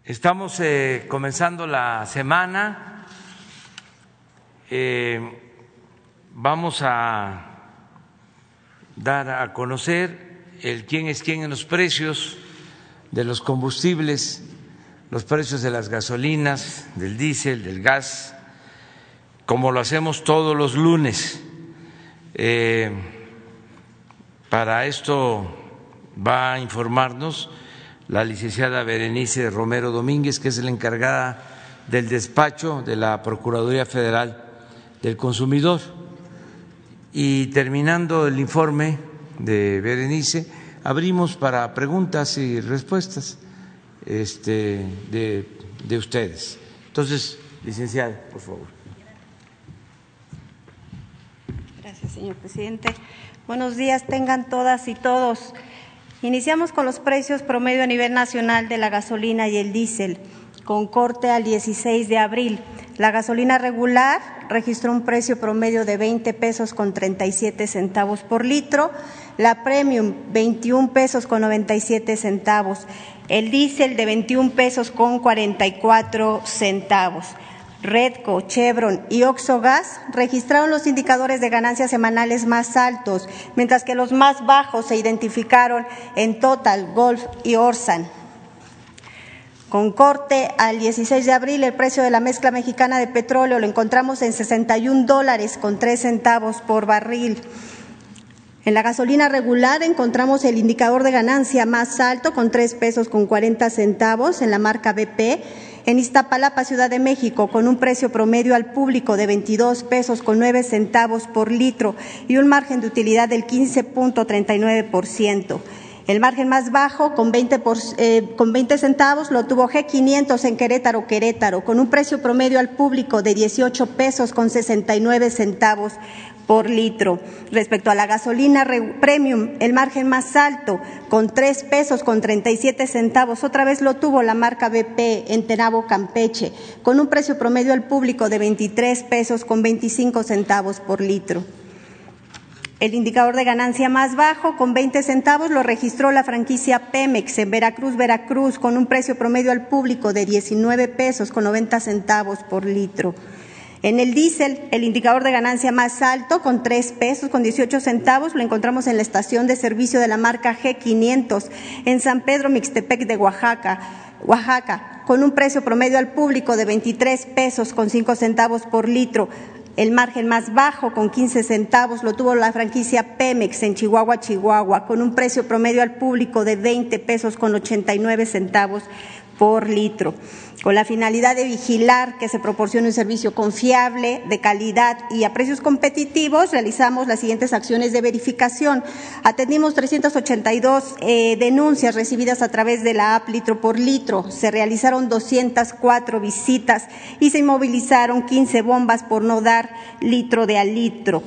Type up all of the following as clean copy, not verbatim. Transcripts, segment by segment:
Estamos comenzando la semana. Vamos a dar a conocer el quién es quién en los precios de los combustibles, los precios de las gasolinas, del diésel, del gas, como lo hacemos todos los lunes. Para esto va a informarnos la licenciada Berenice Romero Domínguez, que es la encargada del despacho de la Procuraduría Federal del Consumidor. Y terminando el informe de Berenice, abrimos para preguntas y respuestas de ustedes. Entonces, licenciada, por favor. Gracias, señor presidente. Buenos días, tengan todas y todos. Iniciamos con los precios promedio a nivel nacional de la gasolina y el diésel, con corte al 16 de abril. La gasolina regular registró un precio promedio de 20 pesos con 37 centavos por litro, la premium 21 pesos con 97 centavos, el diésel de 21 pesos con 44 centavos. Redco, Chevron y Oxogas registraron los indicadores de ganancias semanales más altos, mientras que los más bajos se identificaron en Total, Gulf y Orsan. Con corte al 16 de abril, el precio de la mezcla mexicana de petróleo lo encontramos en $61 con 3 centavos por barril. En la gasolina regular encontramos el indicador de ganancia más alto con 3 pesos con 40 centavos en la marca BP. En Iztapalapa, Ciudad de México, con un precio promedio al público de 22 pesos con 9 centavos por litro y un margen de utilidad del 15.39%. El margen más bajo, con 20 centavos, lo tuvo G500 en Querétaro, con un precio promedio al público de 18 pesos con 69 centavos por litro. Respecto a la gasolina premium, el margen más alto, con 3 pesos con 37 centavos, otra vez lo tuvo la marca BP en Tenabo, Campeche, con un precio promedio al público de 23 pesos con 25 centavos por litro. El indicador de ganancia más bajo, con 20 centavos, lo registró la franquicia Pemex en Veracruz, con un precio promedio al público de 19 pesos con 90 centavos por litro. En el diésel, el indicador de ganancia más alto, con 3 pesos con 18 centavos, lo encontramos en la estación de servicio de la marca G500 en San Pedro Mixtepec de Oaxaca, con un precio promedio al público de 23 pesos con 5 centavos por litro. El margen más bajo, con 15 centavos, lo tuvo la franquicia Pemex en Chihuahua, con un precio promedio al público de 20 pesos con 89 centavos por litro. Con la finalidad de vigilar que se proporcione un servicio confiable, de calidad y a precios competitivos, realizamos las siguientes acciones de verificación. Atendimos 382 denuncias recibidas a través de la app Litro por Litro. Se realizaron 204 visitas y se inmovilizaron 15 bombas por no dar litro de a litro.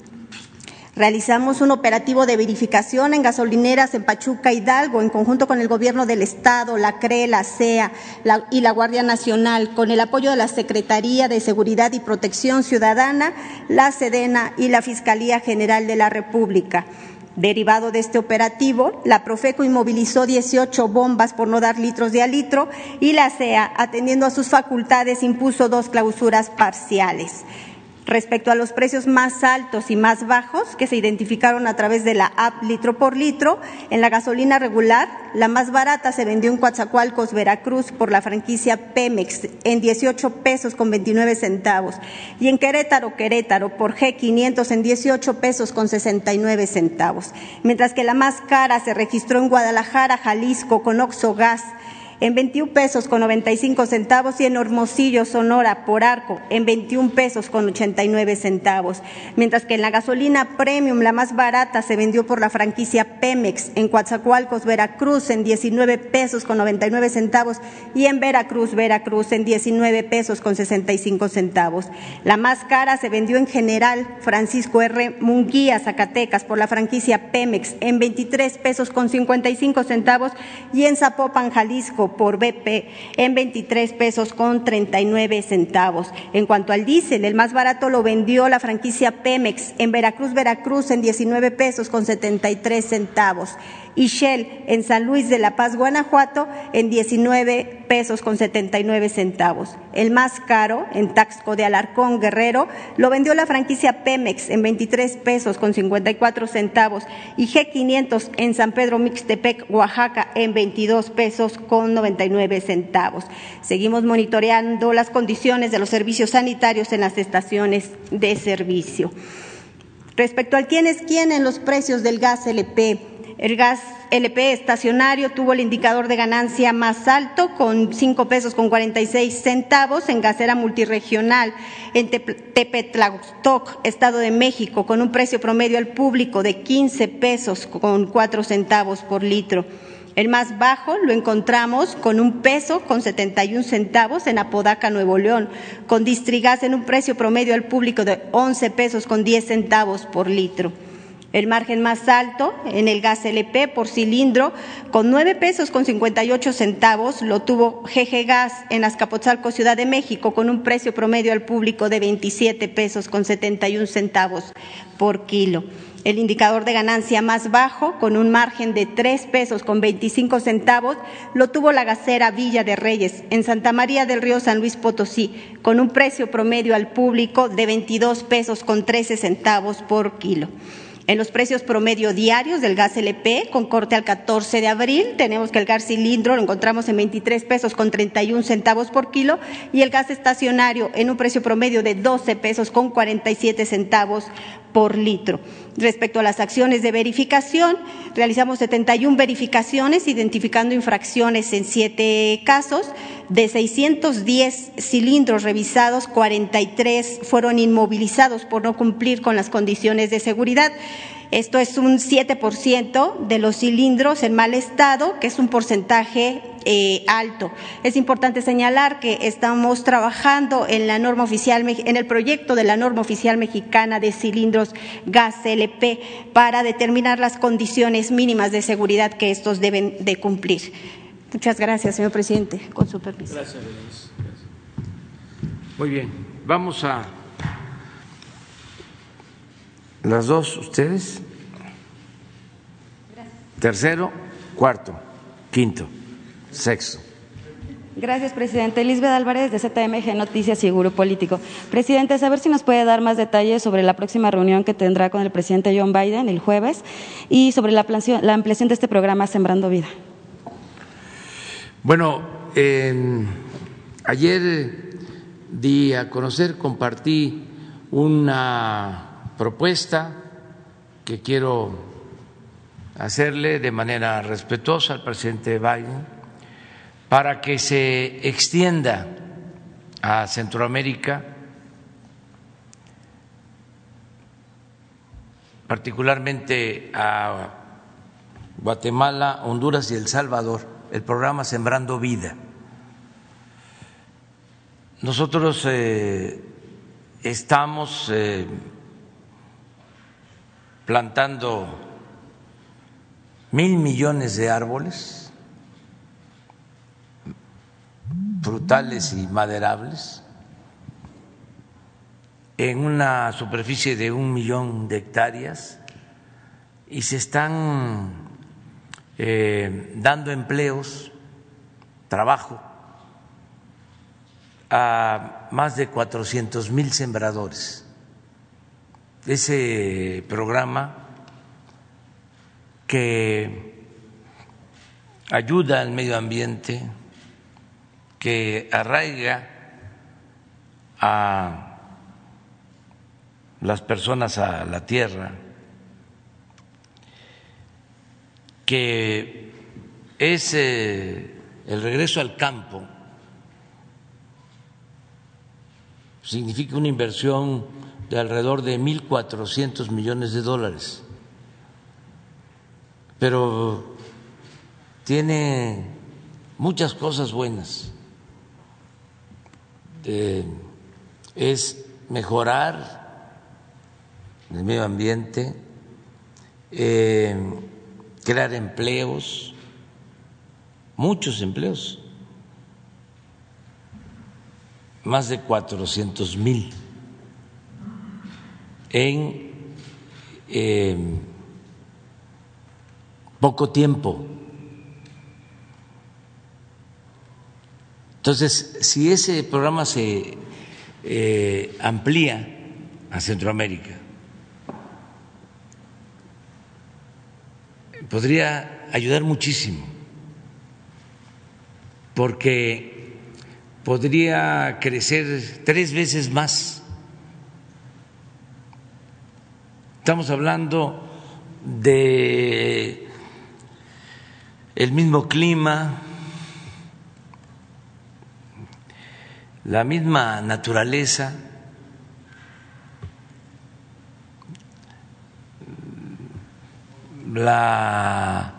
Realizamos un operativo de verificación en gasolineras en Pachuca, Hidalgo, en conjunto con el Gobierno del Estado, la CRE, la CEA y la Guardia Nacional, con el apoyo de la Secretaría de Seguridad y Protección Ciudadana, la Sedena y la Fiscalía General de la República. Derivado de este operativo, la Profeco inmovilizó 18 bombas por no dar litros de a litro y la CEA, atendiendo a sus facultades, impuso 2 clausuras parciales. Respecto a los precios más altos y más bajos que se identificaron a través de la app Litro por Litro, en la gasolina regular, la más barata se vendió en Coatzacoalcos, Veracruz, por la franquicia Pemex en 18 pesos con 29 centavos y en Querétaro, por G500 en 18 pesos con 69 centavos, mientras que la más cara se registró en Guadalajara, Jalisco, con Oxogas en 21 pesos con 95 centavos y en Hermosillo, Sonora, por Arco, en 21 pesos con 89 centavos. Mientras que en la gasolina premium, la más barata, se vendió por la franquicia Pemex en Coatzacoalcos, Veracruz, en 19 pesos con 99 centavos y en Veracruz, en 19 pesos con 65 centavos. La más cara se vendió en General Francisco R. Munguía, Zacatecas, por la franquicia Pemex en 23 pesos con 55 centavos y en Zapopan, Jalisco, por BP en 23 pesos con 39 centavos. En cuanto al diésel, el más barato lo vendió la franquicia Pemex en Veracruz, en 19 pesos con 73 centavos y Shell en San Luis de la Paz, Guanajuato, en 19 pesos con 79 centavos. El más caro, en Taxco de Alarcón, Guerrero, lo vendió la franquicia Pemex en 23 pesos con 54 centavos y G500 en San Pedro Mixtepec, Oaxaca, en 22 pesos con 99 centavos. Seguimos monitoreando las condiciones de los servicios sanitarios en las estaciones de servicio. Respecto al quién es quién en los precios del gas LP, el gas LP estacionario tuvo el indicador de ganancia más alto con 5 pesos con 46 centavos en gasera multirregional en Tepetlastoc, Estado de México, con un precio promedio al público de 15 pesos con 4 centavos por litro. El más bajo lo encontramos con 1 peso con 71 centavos en Apodaca, Nuevo León, con Distrigas en un precio promedio al público de 11 pesos con 10 centavos por litro. El margen más alto en el gas LP por cilindro, con 9 pesos con 58 centavos, lo tuvo GG Gas en Azcapotzalco, Ciudad de México, con un precio promedio al público de 27 pesos con 71 centavos por kilo. El indicador de ganancia más bajo, con un margen de 3 pesos con 25 centavos, lo tuvo la gasera Villa de Reyes en Santa María del Río, San Luis Potosí, con un precio promedio al público de 22 pesos con 13 centavos por kilo. En los precios promedio diarios del gas LP, con corte al 14 de abril, tenemos que el gas cilindro lo encontramos en 23 pesos con 31 centavos por kilo y el gas estacionario en un precio promedio de 12 pesos con 47 centavos por litro. Respecto a las acciones de verificación, realizamos 71 verificaciones identificando infracciones en 7 casos. De 610 cilindros revisados, 43 fueron inmovilizados por no cumplir con las condiciones de seguridad. Esto es un 7% de los cilindros en mal estado, que es un porcentaje alto. Es importante señalar que estamos trabajando en la norma oficial, en el proyecto de la norma oficial mexicana de cilindros gas LP para determinar las condiciones mínimas de seguridad que estos deben de cumplir. Muchas gracias, señor presidente. Con su permiso. Gracias, Berenice. Muy bien. Vamos a las dos, ustedes. Gracias. Tercero, cuarto, quinto, sexto. Gracias, presidente. Elizabeth Álvarez, de ZMG Noticias y Grupo Político. Presidente, saber si nos puede dar más detalles sobre la próxima reunión que tendrá con el presidente John Biden el jueves y sobre la ampliación de este programa Sembrando Vida. Bueno, ayer di a conocer, compartí una propuesta que quiero hacerle de manera respetuosa al presidente Biden para que se extienda a Centroamérica, particularmente a Guatemala, Honduras y El Salvador, el programa Sembrando Vida. Nosotros estamos plantando 1,000 millones de árboles frutales y maderables en una superficie de 1 millón de hectáreas y se están dando empleos, trabajo a más de 400,000 sembradores. Ese programa que ayuda al medio ambiente, que arraiga a las personas a la tierra, que es el regreso al campo, significa una inversión de alrededor de 1,400 millones de dólares, pero tiene muchas cosas buenas. Es mejorar el medio ambiente, crear empleos, muchos empleos, más de 400,000 en poco tiempo. Entonces, si ese programa se amplía a Centroamérica, podría ayudar muchísimo, porque podría crecer 3 veces más. Estamos hablando de el mismo clima, la misma naturaleza, la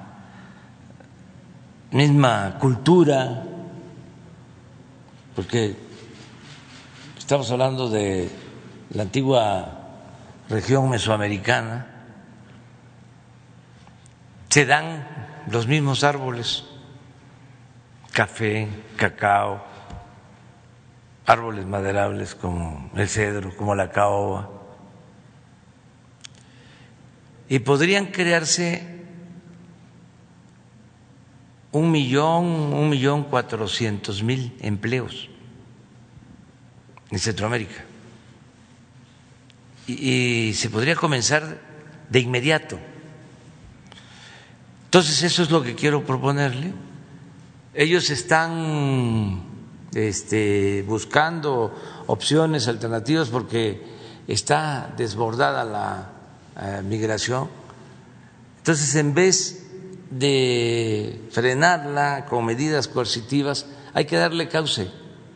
misma cultura, porque estamos hablando de la antigua región mesoamericana, se dan los mismos árboles, café, cacao, árboles maderables como el cedro, como la caoba, y podrían crearse 1.400.000 empleos en Centroamérica, y se podría comenzar de inmediato. Entonces, eso es lo que quiero proponerle. Ellos están buscando opciones alternativas porque está desbordada la migración. Entonces, en vez de frenarla con medidas coercitivas, hay que darle cauce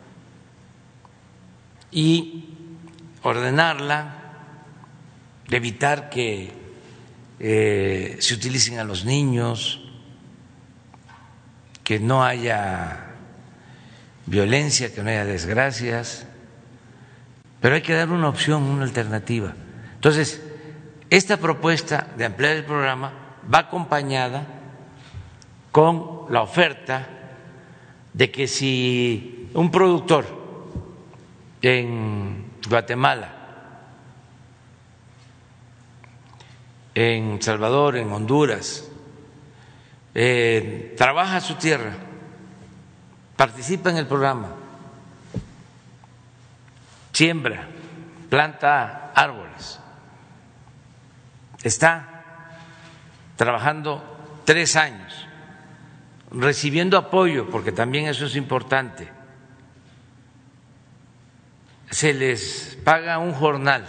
y ordenarla, evitar que se utilicen a los niños, que no haya violencia, que no haya desgracias, pero hay que dar una opción, una alternativa. Entonces, esta propuesta de ampliar el programa va acompañada con la oferta de que si un productor en Guatemala, en Salvador, en Honduras, trabaja su tierra, participa en el programa, siembra, planta árboles, está trabajando 3 años, recibiendo apoyo, porque también eso es importante, se les paga un jornal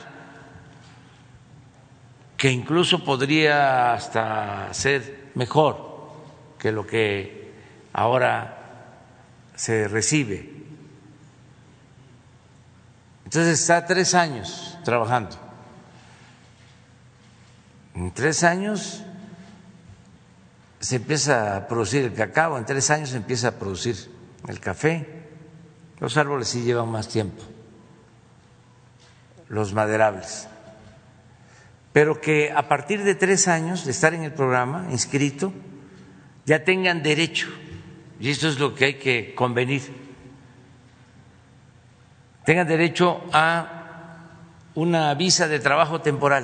que incluso podría hasta ser mejor que lo que ahora se recibe. Entonces está 3 años trabajando. En 3 años se empieza a producir el cacao, en 3 años se empieza a producir el café. Los árboles sí llevan más tiempo, los maderables. Pero que a partir de 3 años de estar en el programa, inscrito, ya tengan derecho, y esto es lo que hay que convenir, tengan derecho a una visa de trabajo temporal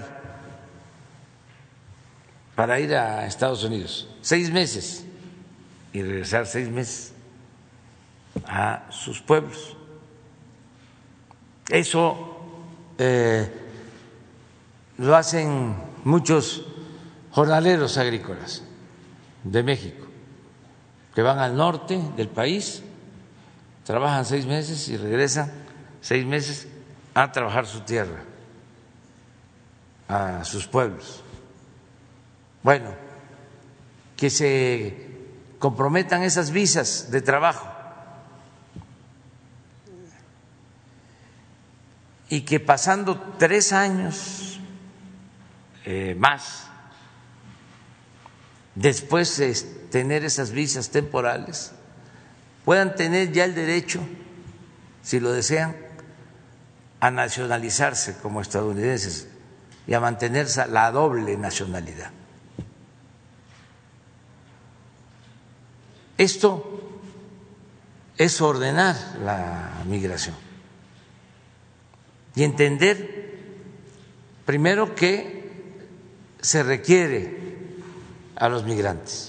para ir a Estados Unidos, 6 meses, y regresar 6 meses a sus pueblos. Eso lo hacen muchos jornaleros agrícolas de México, que van al norte del país, trabajan 6 meses y regresan 6 meses a trabajar su tierra, a sus pueblos. Bueno, que se comprometan esas visas de trabajo y que pasando 3 años más, después de tener esas visas temporales, puedan tener ya el derecho, si lo desean, a nacionalizarse como estadounidenses y a mantener la doble nacionalidad. Esto es ordenar la migración y entender primero que se requiere a los migrantes.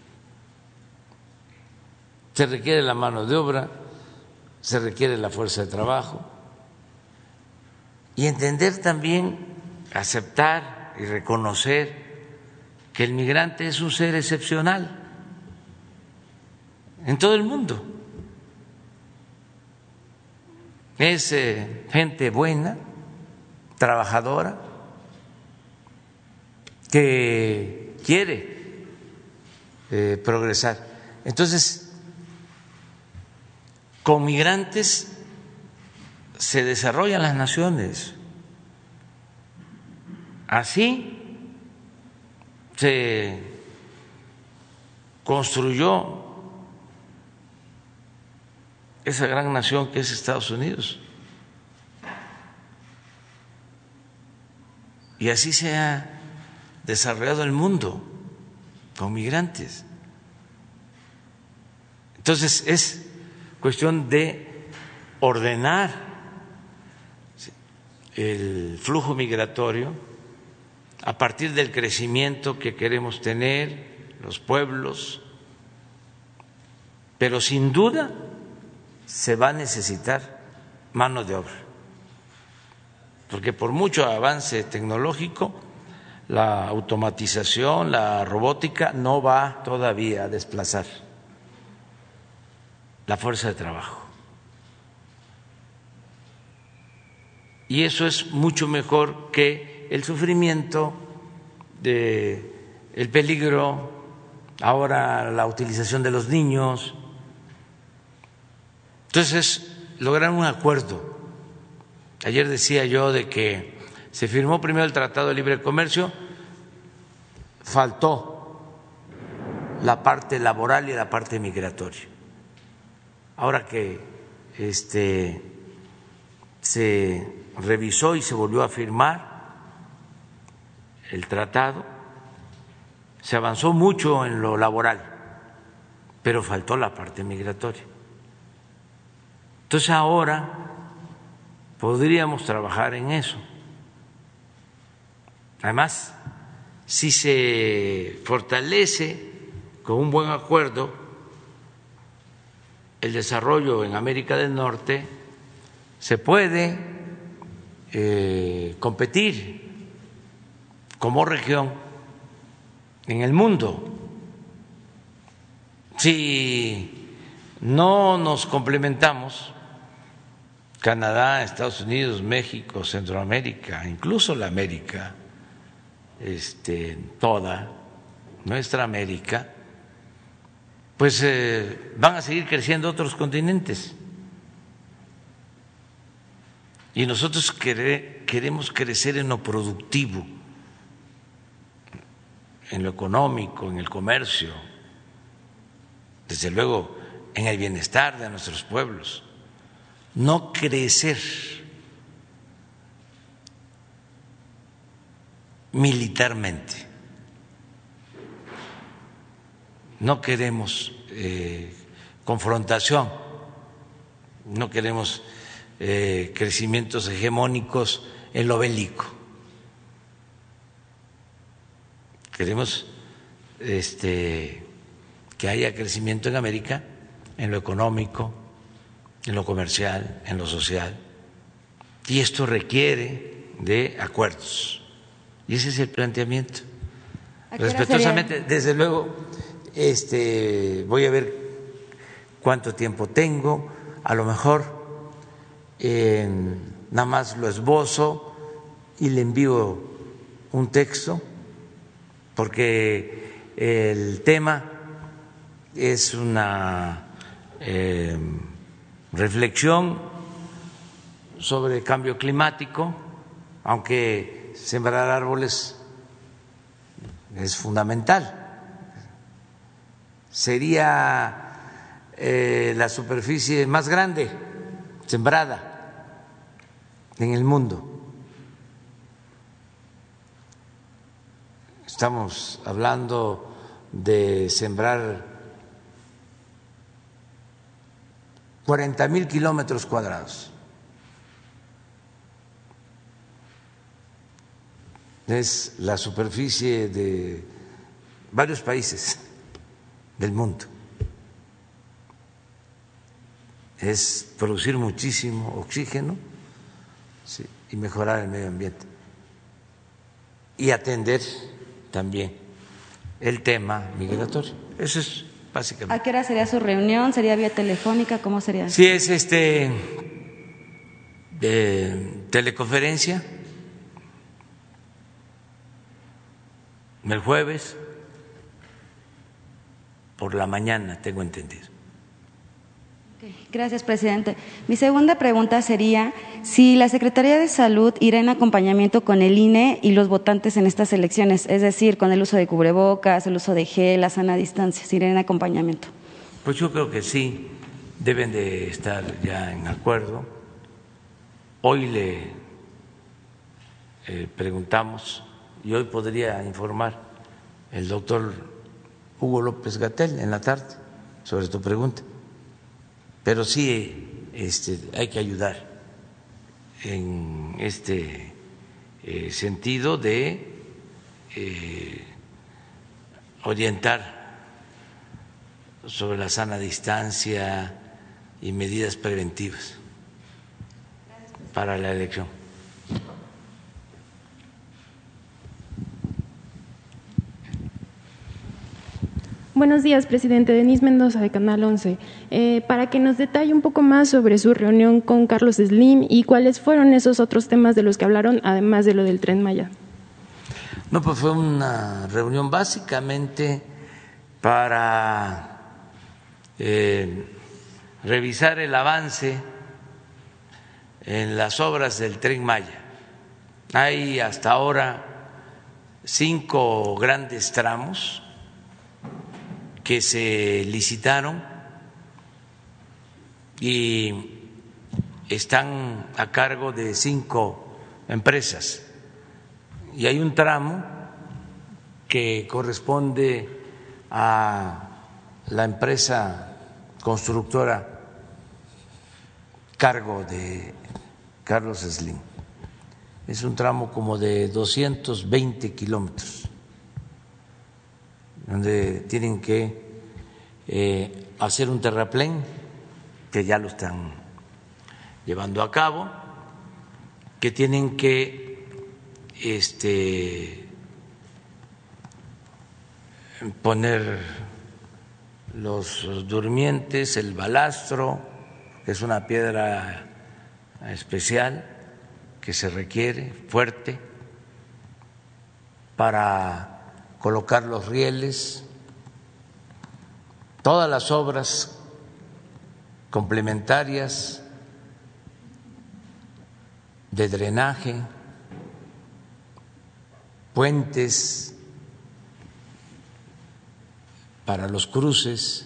Se requiere la mano de obra, se requiere la fuerza de trabajo y entender también, aceptar y reconocer que el migrante es un ser excepcional en todo el mundo. Es gente buena, trabajadora, que quiere progresar. Entonces, con migrantes se desarrollan las naciones. Así se construyó esa gran nación que es Estados Unidos. Y así se ha desarrollado el mundo con migrantes. Entonces es cuestión de ordenar el flujo migratorio a partir del crecimiento que queremos tener, los pueblos, pero sin duda se va a necesitar mano de obra, porque por mucho avance tecnológico, la automatización, la robótica no va todavía a desplazar la fuerza de trabajo. Y eso es mucho mejor que el sufrimiento, el peligro, ahora la utilización de los niños. Entonces, lograr un acuerdo. Ayer decía yo de que se firmó primero el Tratado de Libre Comercio, faltó la parte laboral y la parte migratoria. Ahora que se revisó y se volvió a firmar el tratado, se avanzó mucho en lo laboral, pero faltó la parte migratoria. Entonces ahora podríamos trabajar en eso. Además, si se fortalece con un buen acuerdo el desarrollo en América del Norte, se puede competir como región en el mundo. Si no nos complementamos, Canadá, Estados Unidos, México, Centroamérica, incluso la América, toda nuestra América, pues van a seguir creciendo otros continentes. Y nosotros queremos crecer en lo productivo, en lo económico, en el comercio, desde luego en el bienestar de nuestros pueblos. No crecer militarmente. No queremos confrontación, no queremos crecimientos hegemónicos en lo bélico. Queremos que haya crecimiento en América en lo económico, en lo comercial, en lo social, y esto requiere de acuerdos, y ese es el planteamiento. Respetuosamente, desde luego, voy a ver cuánto tiempo tengo, a lo mejor nada más lo esbozo y le envío un texto, porque el tema es una reflexión sobre cambio climático, aunque sembrar árboles es fundamental. Sería la superficie más grande sembrada en el mundo. Estamos hablando de sembrar 40,000 kilómetros cuadrados. Es la superficie de varios países del mundo. Es producir muchísimo oxígeno, sí, y mejorar el medio ambiente. Y atender también el tema migratorio. Eso es básicamente. ¿A qué hora sería su reunión? ¿Sería vía telefónica? ¿Cómo sería? Sí, es teleconferencia el jueves por la mañana, tengo entendido. Gracias, presidente. Mi segunda pregunta sería si la Secretaría de Salud irá en acompañamiento con el INE y los votantes en estas elecciones, es decir, con el uso de cubrebocas, el uso de gel, la sana distancia, si irá en acompañamiento. Pues yo creo que sí, deben de estar ya en acuerdo. Hoy le preguntamos, y hoy podría informar el doctor Hugo López-Gatell en la tarde sobre tu pregunta. Pero sí hay que ayudar en este sentido de orientar sobre la sana distancia y medidas preventivas para la elección. Buenos días, presidente. Denise Mendoza, de Canal 11. Para que nos detalle un poco más sobre su reunión con Carlos Slim y cuáles fueron esos otros temas de los que hablaron, además de lo del Tren Maya. No, pues fue una reunión básicamente para revisar el avance en las obras del Tren Maya. Hay hasta ahora 5 grandes tramos que se licitaron y están a cargo de 5 empresas. Y hay un tramo que corresponde a la empresa constructora cargo de Carlos Slim. Es un tramo como de 220 kilómetros, donde tienen que hacer un terraplén, que ya lo están llevando a cabo, que tienen que poner los durmientes, el balastro, que es una piedra especial que se requiere, fuerte, para colocar los rieles, todas las obras complementarias de drenaje, puentes para los cruces.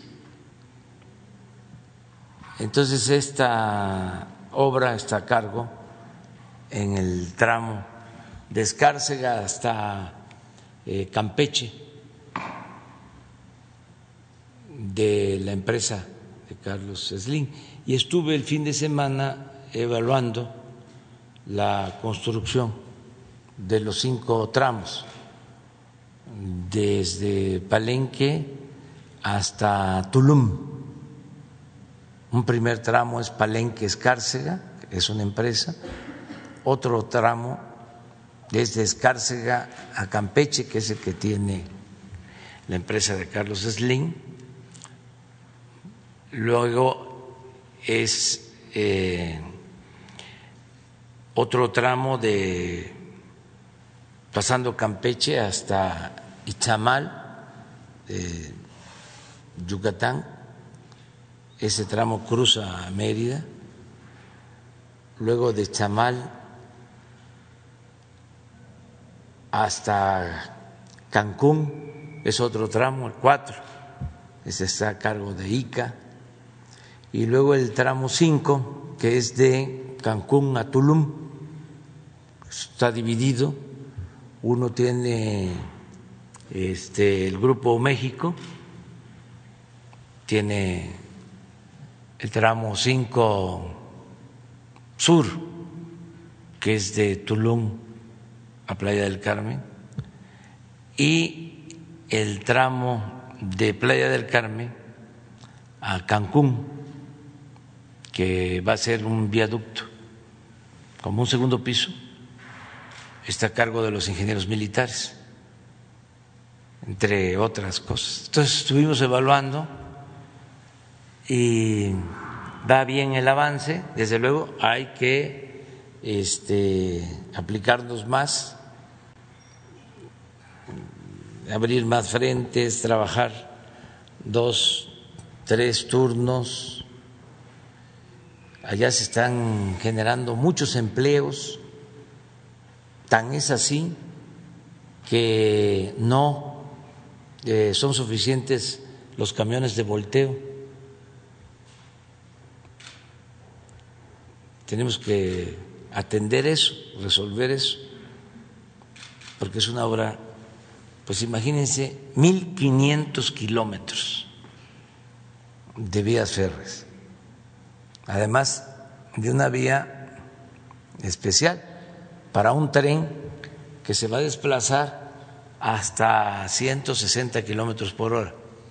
Entonces esta obra está a cargo en el tramo de Escárcega hasta Campeche, de la empresa de Carlos Slim, y estuve el fin de semana evaluando la construcción de los 5 tramos, desde Palenque hasta Tulum. Un primer tramo es Palenque-Escárcega, que es una empresa. Otro tramo desde Escárcega a Campeche, que es el que tiene la empresa de Carlos Slim. Luego es otro tramo de pasando Campeche hasta Izamal, Yucatán. Ese tramo cruza a Mérida. Luego de Izamal hasta Cancún es otro tramo, el 4, ese está a cargo de ICA. Y luego el tramo 5, que es de Cancún a Tulum, está dividido. Uno tiene el Grupo México, tiene el tramo 5 Sur, que es de Tulum a Playa del Carmen, y el tramo de Playa del Carmen a Cancún, que va a ser un viaducto como un segundo piso, está a cargo de los ingenieros militares, entre otras cosas. Entonces estuvimos evaluando y va bien el avance. Desde luego hay que aplicarnos más, abrir más frentes, trabajar 2, 3 turnos. Allá se están generando muchos empleos, tan es así que no son suficientes los camiones de volteo. Tenemos que atender eso, resolver eso, porque es una obra, pues imagínense, 1.500 kilómetros de vías férreas, además de una vía especial para un tren que se va a desplazar hasta 160 kilómetros por hora.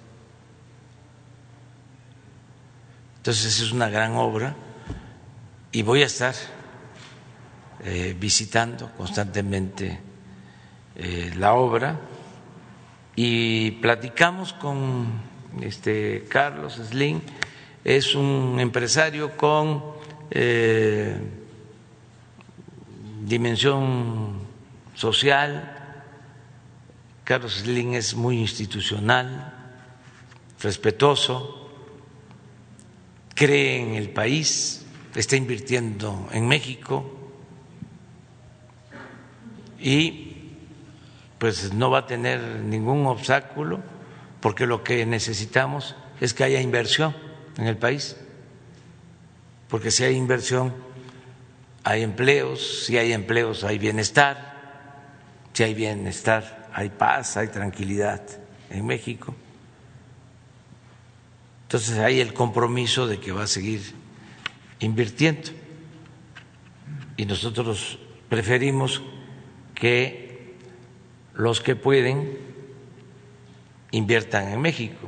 Entonces es una gran obra y voy a estar visitando constantemente la obra y platicamos con Carlos Slim. Es un empresario con dimensión social. Carlos Slim es muy institucional, respetuoso, cree en el país, está invirtiendo en México y pues no va a tener ningún obstáculo, porque lo que necesitamos es que haya inversión en el país, porque si hay inversión hay empleos, si hay empleos hay bienestar, si hay bienestar hay paz, hay tranquilidad en México. Entonces hay el compromiso de que va a seguir invirtiendo y nosotros preferimos que los que pueden inviertan en México,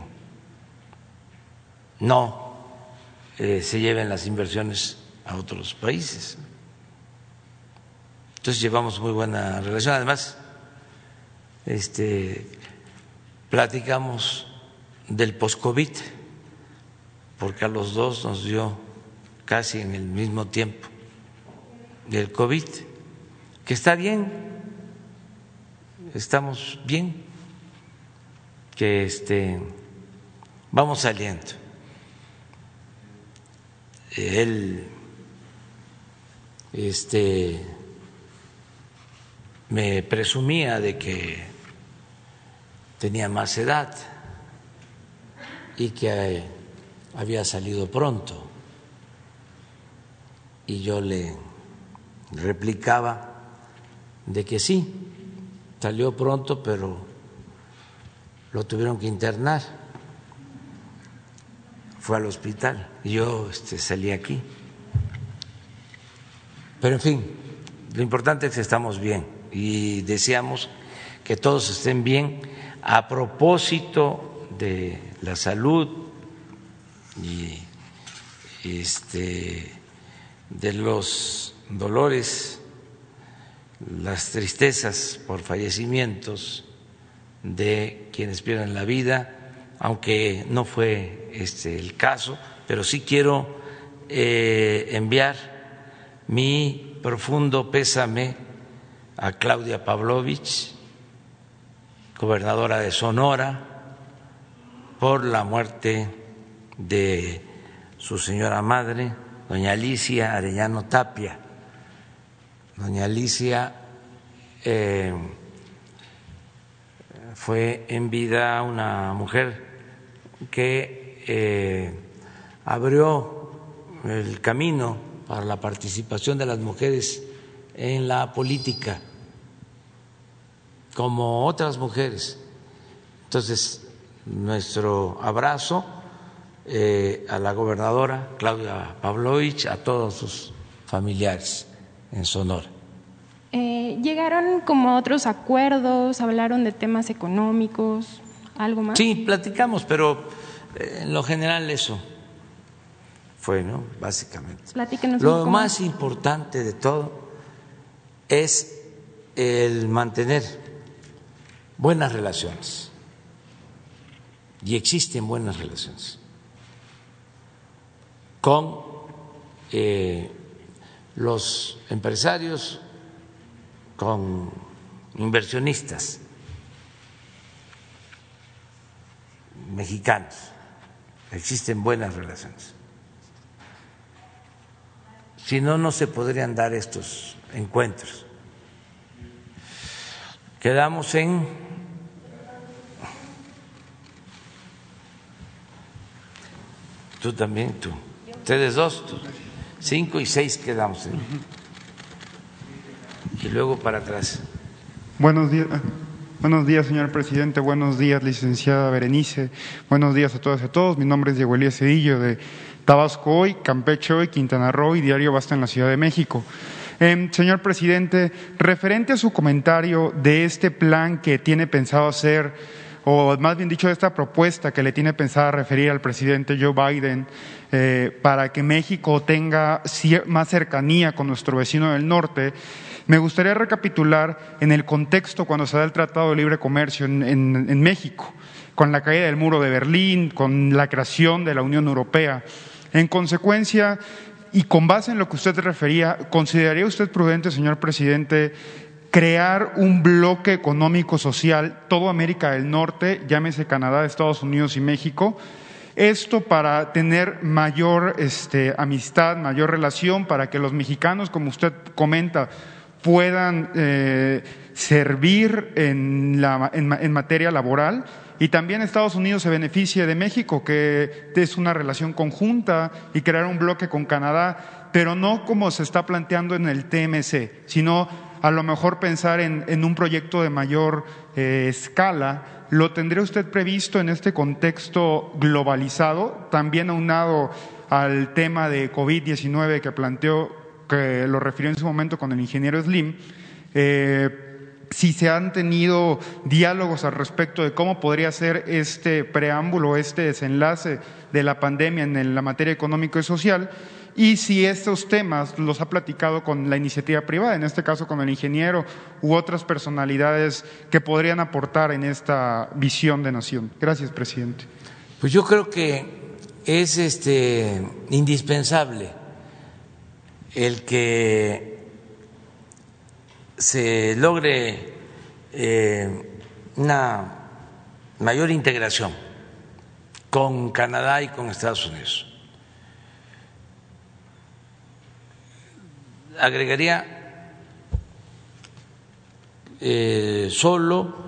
no se lleven las inversiones a otros países. Entonces llevamos muy buena relación. Además, platicamos del post-COVID, porque a los dos nos dio casi en el mismo tiempo del COVID, que está bien, estamos bien, que vamos saliendo. Él me presumía de que tenía más edad y que había salido pronto, y yo le replicaba de que sí, salió pronto, pero lo tuvieron que internar, fue al hospital y yo salí aquí. Pero en fin, lo importante es que estamos bien y deseamos que todos estén bien. A propósito de la salud y de los dolores, las tristezas por fallecimientos de quienes pierden la vida, aunque no fue el caso, pero sí quiero enviar mi profundo pésame a Claudia Pavlovich, gobernadora de Sonora, por la muerte de su señora madre, doña Alicia Arellano Tapia. Doña Alicia fue en vida una mujer que abrió el camino para la participación de las mujeres en la política, como otras mujeres. Entonces, nuestro abrazo a la gobernadora Claudia Pavlovich, a todos sus familiares en Sonora. ¿Llegaron como a otros acuerdos? ¿Hablaron de temas económicos? ¿Algo más? Sí, platicamos, pero en lo general eso fue, ¿no? Básicamente. Platíquenos Lo un poco más importante de todo es el mantener buenas relaciones. Y existen buenas relaciones con los empresarios, con inversionistas mexicanos. Existen buenas relaciones. Si no, no se podrían dar estos encuentros. Quedamos en tú también, tú. Ustedes dos, 5 y 6 quedamos. Y luego para atrás. Buenos días, señor presidente. Buenos días, licenciada Berenice. Buenos días a todas y a todos. Mi nombre es Diego Elías Cedillo, de Tabasco Hoy, Campeche Hoy, Quintana Roo y Diario Basta en la Ciudad de México. Señor presidente, referente a su comentario de este plan que tiene pensado hacer, o más bien dicho, de esta propuesta que le tiene pensada referir al presidente Joe Biden para que México tenga más cercanía con nuestro vecino del norte, me gustaría recapitular en el contexto cuando se da el Tratado de Libre Comercio en México, con la caída del muro de Berlín, con la creación de la Unión Europea. En consecuencia, y con base en lo que usted refería, ¿consideraría usted prudente, señor presidente, crear un bloque económico-social, toda América del Norte, llámese Canadá, Estados Unidos y México? Esto para tener mayor amistad, mayor relación, para que los mexicanos, como usted comenta, puedan servir en materia laboral, y también Estados Unidos se beneficie de México, que es una relación conjunta, y crear un bloque con Canadá, pero no como se está planteando en el TMC, sino a lo mejor pensar en un proyecto de mayor escala. ¿Lo tendría usted previsto en este contexto globalizado, también aunado al tema de COVID-19 que planteó, que lo refirió en su momento con el ingeniero Slim? Si se han tenido diálogos al respecto de cómo podría ser este preámbulo, este desenlace de la pandemia en la materia económica y social, y si estos temas los ha platicado con la iniciativa privada, en este caso con el ingeniero u otras personalidades que podrían aportar en esta visión de nación. Gracias, presidente. Pues yo creo que es indispensable el que se logre una mayor integración con Canadá y con Estados Unidos. Agregaría solo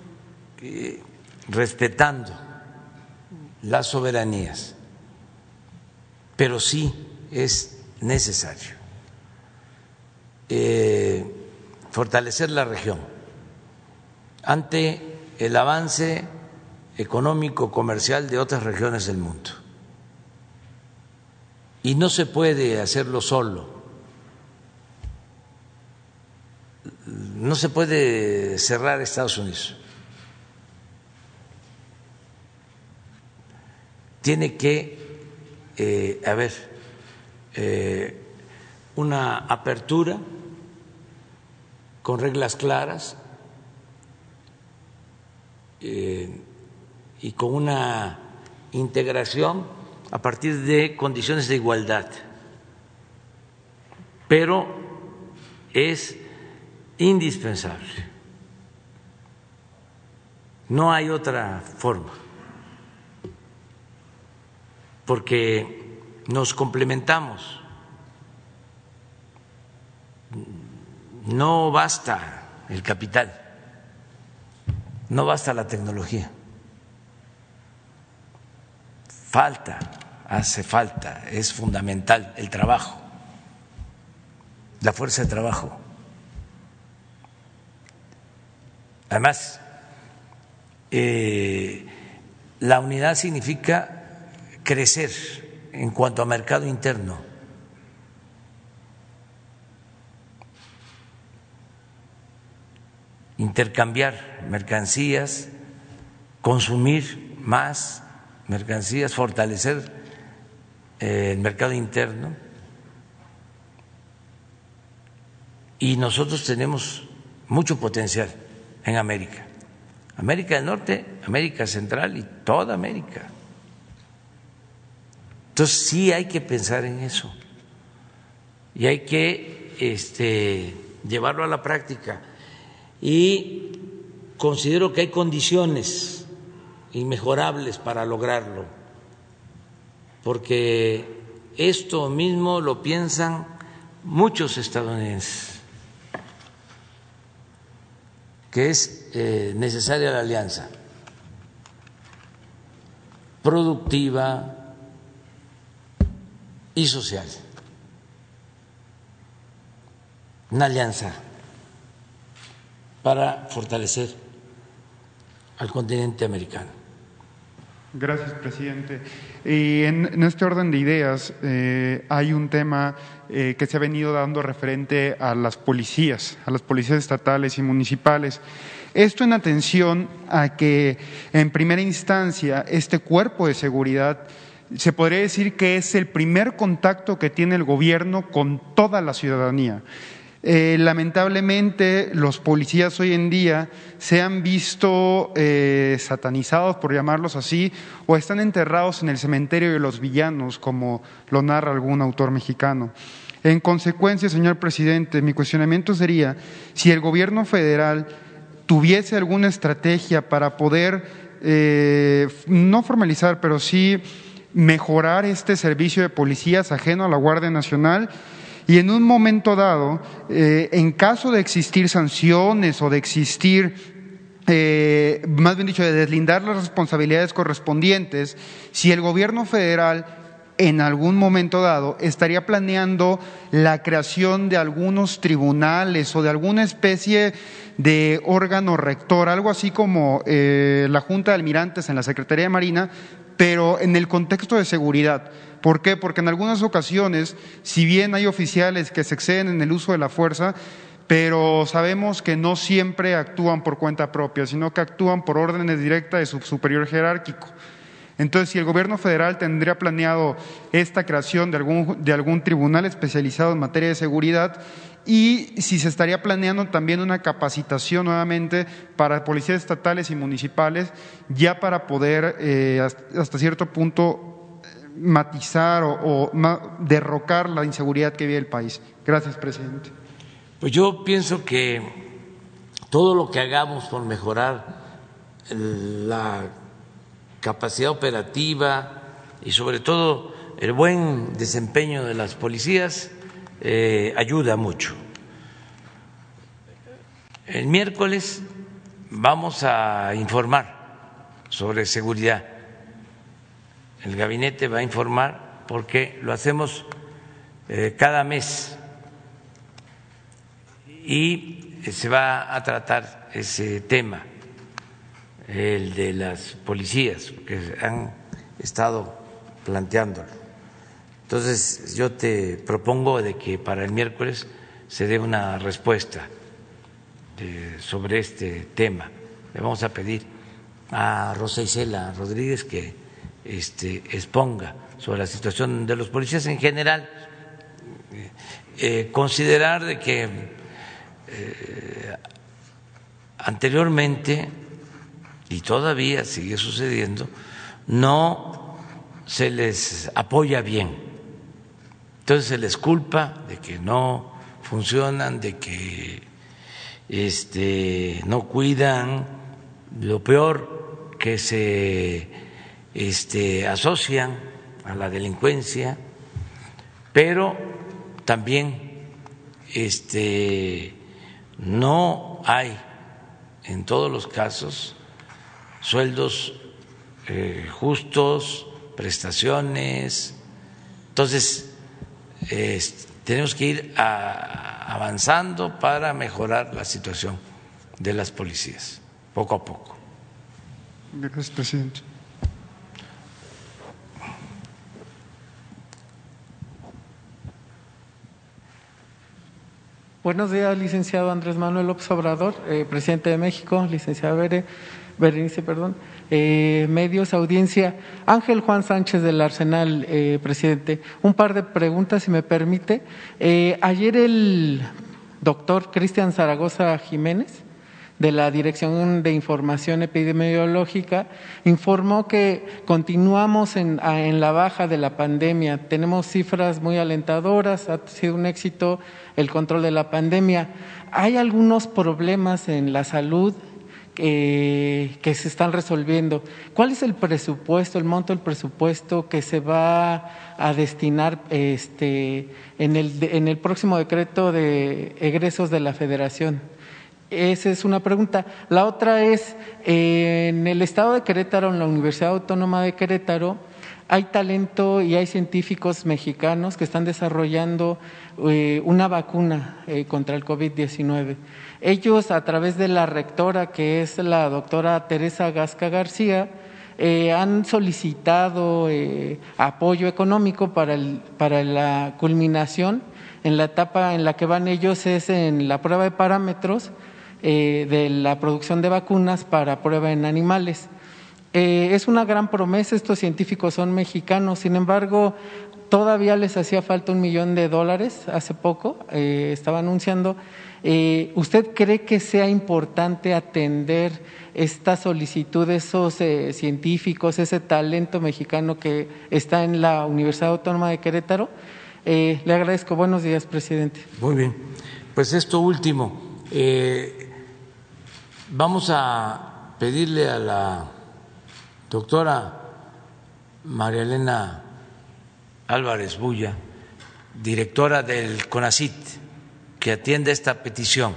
respetando las soberanías, pero sí es necesario fortalecer la región ante el avance económico, comercial de otras regiones del mundo. Y no se puede hacerlo solo. No se puede cerrar Estados Unidos. Tiene que haber una apertura con reglas claras y con una integración a partir de condiciones de igualdad. Pero es indispensable. No hay otra forma, porque nos complementamos. No basta el capital, no basta la tecnología. Hace falta, es fundamental el trabajo, la fuerza de trabajo. Además, la unidad significa crecer en cuanto a mercado interno. intercambiar mercancías, consumir más mercancías, fortalecer el mercado interno. Y nosotros tenemos mucho potencial en América, América del Norte, América Central y toda América. Entonces sí hay que pensar en eso y hay que llevarlo a la práctica. Y considero que hay condiciones inmejorables para lograrlo, porque esto mismo lo piensan muchos estadounidenses, que es necesaria la alianza productiva y social, una alianza para fortalecer al continente americano. Gracias, presidente. Y en este orden de ideas hay un tema que se ha venido dando referente a las policías estatales y municipales. Esto en atención a que en primera instancia este cuerpo de seguridad se podría decir que es el primer contacto que tiene el gobierno con toda la ciudadanía. Lamentablemente los policías hoy en día se han visto satanizados, por llamarlos así, o están enterrados en el cementerio de los villanos, como lo narra algún autor mexicano. En consecuencia, señor presidente, mi cuestionamiento sería si el gobierno federal tuviese alguna estrategia para poder no formalizar, pero sí mejorar este servicio de policías ajeno a la Guardia Nacional. Y en un momento dado, en caso de existir sanciones o de existir, más bien dicho, de deslindar las responsabilidades correspondientes, si el gobierno federal en algún momento dado estaría planeando la creación de algunos tribunales o de alguna especie de órgano rector, algo así como la Junta de Almirantes en la Secretaría de Marina, pero en el contexto de seguridad. ¿Por qué? Porque en algunas ocasiones, si bien hay oficiales que se exceden en el uso de la fuerza, pero sabemos que no siempre actúan por cuenta propia, sino que actúan por órdenes directas de su superior jerárquico. Entonces, si el gobierno federal tendría planeado esta creación de algún tribunal especializado en materia de seguridad, y si se estaría planeando también una capacitación nuevamente para policías estatales y municipales, ya para poder hasta cierto punto matizar o derrocar la inseguridad que vive el país. Gracias, presidente. Pues yo pienso que todo lo que hagamos por mejorar la capacidad operativa y sobre todo el buen desempeño de las policías ayuda mucho. El miércoles vamos a informar sobre seguridad. El gabinete va a informar porque lo hacemos cada mes y se va a tratar ese tema, el de las policías, que han estado planteándolo. Entonces yo te propongo de que para el miércoles se dé una respuesta sobre este tema. Le vamos a pedir a Rosa Isela Rodríguez que exponga sobre la situación de los policías en general, considerar de que anteriormente, y todavía sigue sucediendo, no se les apoya bien, entonces se les culpa de que no funcionan, de que no cuidan, lo peor que se asocian a la delincuencia, pero también no hay en todos los casos sueldos justos, prestaciones. Entonces tenemos que ir avanzando para mejorar la situación de las policías poco a poco. Gracias, presidente. Buenos días, licenciado Andrés Manuel López Obrador, presidente de México, licenciada Berenice, medios, audiencia. Ángel Juan Sánchez del Arsenal, presidente. Un par de preguntas, si me permite. Ayer el doctor Cristian Zaragoza Jiménez, de la Dirección de Información Epidemiológica, informó que continuamos en la baja de la pandemia. Tenemos cifras muy alentadoras, ha sido un éxito el control de la pandemia. Hay algunos problemas en la salud que se están resolviendo. ¿Cuál es el presupuesto, el monto del presupuesto que se va a destinar en el próximo decreto de egresos de la Federación? Esa es una pregunta. La otra es, en el estado de Querétaro, en la Universidad Autónoma de Querétaro, hay talento y hay científicos mexicanos que están desarrollando una vacuna contra el COVID-19. Ellos, a través de la rectora, que es la doctora Teresa Gasca García, han solicitado apoyo económico para la culminación. En la etapa en la que van ellos es en la prueba de parámetros de la producción de vacunas para prueba en animales. Es una gran promesa, estos científicos son mexicanos, sin embargo, todavía les hacía falta $1 millón, hace poco estaba anunciando. ¿Usted cree que sea importante atender esta solicitud de esos científicos, ese talento mexicano que está en la Universidad Autónoma de Querétaro? Le agradezco. Buenos días, presidente. Muy bien. Pues esto último. Vamos a pedirle a la doctora María Elena Álvarez Bulla, directora del CONACYT, que atienda esta petición.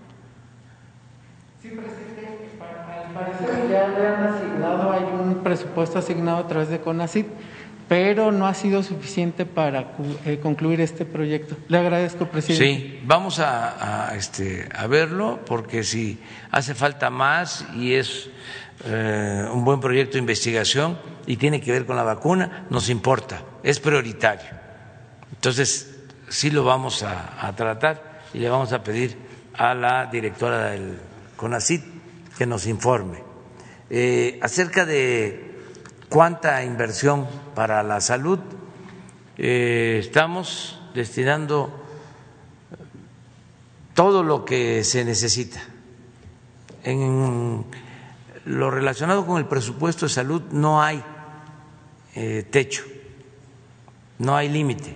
Sí, presidente, al parecer ya le han asignado, hay un presupuesto asignado a través de CONACYT, pero no ha sido suficiente para concluir este proyecto. Le agradezco, presidente. Sí, vamos a verlo, porque si hace falta más y es un buen proyecto de investigación y tiene que ver con la vacuna, nos importa, es prioritario. Entonces, sí lo vamos a tratar y le vamos a pedir a la directora del CONACYT que nos informe acerca de cuánta inversión para la salud. Estamos destinando todo lo que se necesita. En lo relacionado con el presupuesto de salud no hay techo, no hay límite,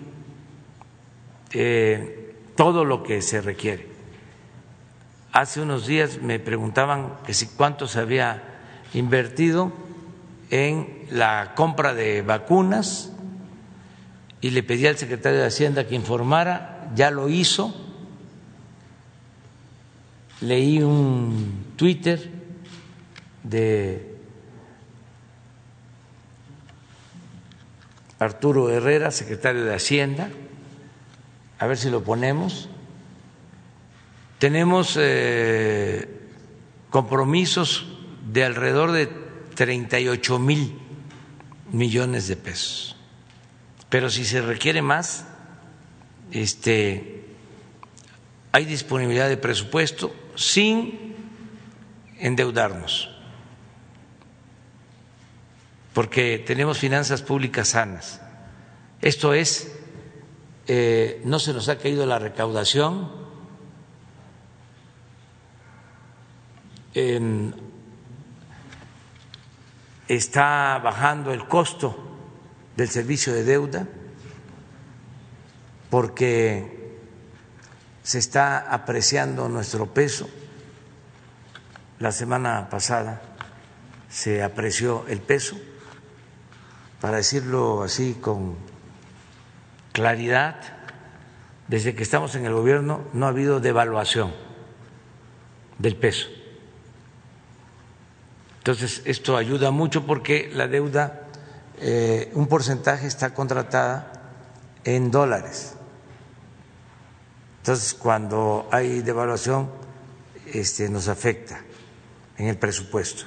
todo lo que se requiere. Hace unos días me preguntaban que si cuánto se había invertido en la compra de vacunas y le pedí al secretario de Hacienda que informara, ya lo hizo. Leí un Twitter de Arturo Herrera, secretario de Hacienda, a ver si lo ponemos. Tenemos compromisos de alrededor de 38,000 millones de pesos, pero si se requiere más, hay disponibilidad de presupuesto sin endeudarnos, porque tenemos finanzas públicas sanas. Esto es, no se nos ha caído la recaudación, está bajando el costo del servicio de deuda porque se está apreciando nuestro peso. La semana pasada se apreció el peso, para decirlo así con claridad, desde que estamos en el gobierno no ha habido devaluación del peso. Entonces, esto ayuda mucho porque la deuda, un porcentaje está contratada en dólares. Entonces, cuando hay devaluación, nos afecta en el presupuesto.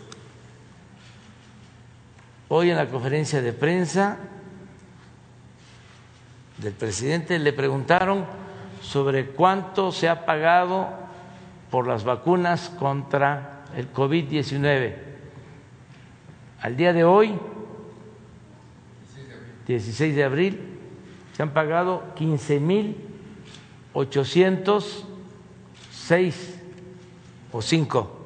Hoy en la conferencia de prensa del presidente le preguntaron sobre cuánto se ha pagado por las vacunas contra el COVID-19. Al día de hoy, 16 de abril, se han pagado 15,806 o 5.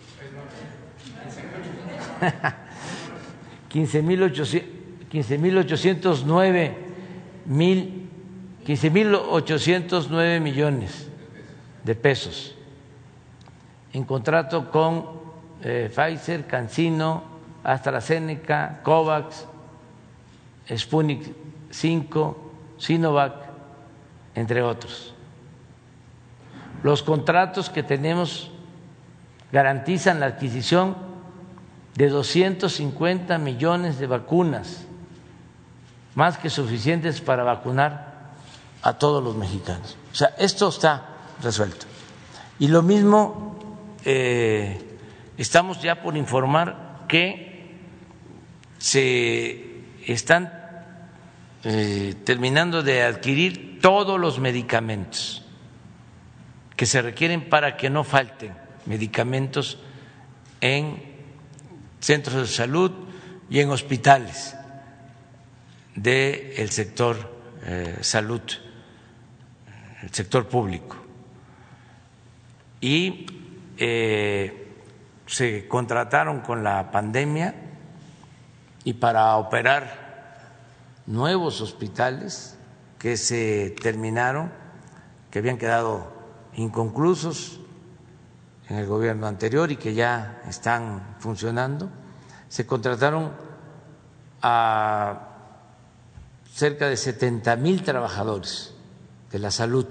15,809 millones de pesos en contrato con Pfizer, CanSino, AstraZeneca, COVAX, Sputnik 5, Sinovac, entre otros. Los contratos que tenemos garantizan la adquisición de 250 millones de vacunas, más que suficientes para vacunar a todos los mexicanos. O sea, esto está resuelto. Y lo mismo, estamos ya por informar que se están terminando de adquirir todos los medicamentos que se requieren para que no falten medicamentos en centros de salud y en hospitales del sector salud, el sector público. Y se contrataron con la pandemia y para operar nuevos hospitales que se terminaron, que habían quedado inconclusos en el gobierno anterior y que ya están funcionando, se contrataron a cerca de 70,000 trabajadores de la salud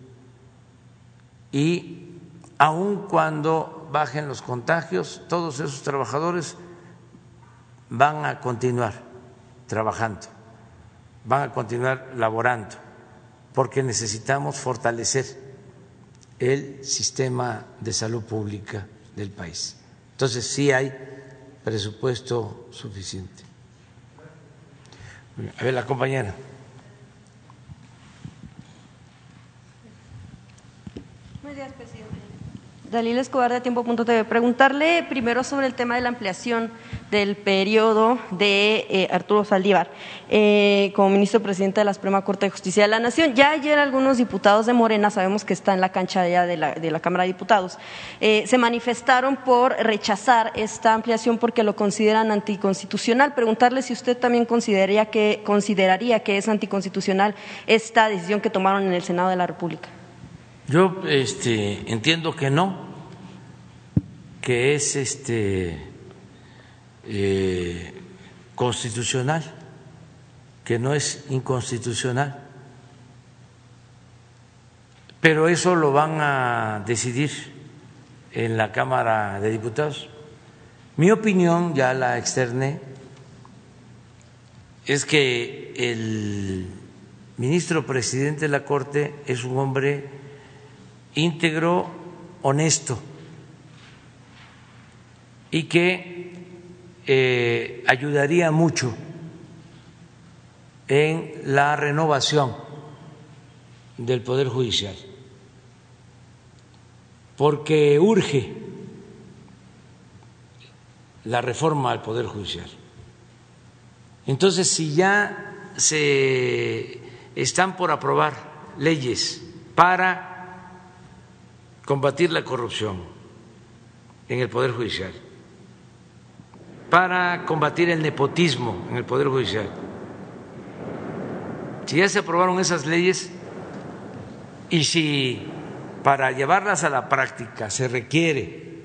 y aun cuando bajen los contagios, todos esos trabajadores van a continuar trabajando, van a continuar laborando, porque necesitamos fortalecer el sistema de salud pública del país. Entonces sí hay presupuesto suficiente. A ver, la compañera. Buenos días, presidente. Dalila Escobar, de Tiempo.tv. Preguntarle primero sobre el tema de la ampliación del periodo de Arturo Saldívar como ministro presidente de la Suprema Corte de Justicia de la Nación. Ya ayer algunos diputados de Morena, sabemos que está en la cancha ya de la Cámara de Diputados, se manifestaron por rechazar esta ampliación porque lo consideran anticonstitucional. Preguntarle si usted también consideraría que es anticonstitucional esta decisión que tomaron en el Senado de la República. Yo entiendo que no, que es constitucional, que no es inconstitucional, pero eso lo van a decidir en la Cámara de Diputados. Mi opinión, ya la externé, es que el ministro presidente de la Corte es un hombre íntegro, honesto y que ayudaría mucho en la renovación del Poder Judicial, porque urge la reforma al Poder Judicial. Entonces, si ya se están por aprobar leyes para combatir la corrupción en el Poder Judicial, para combatir el nepotismo en el Poder Judicial, si ya se aprobaron esas leyes y si para llevarlas a la práctica se requiere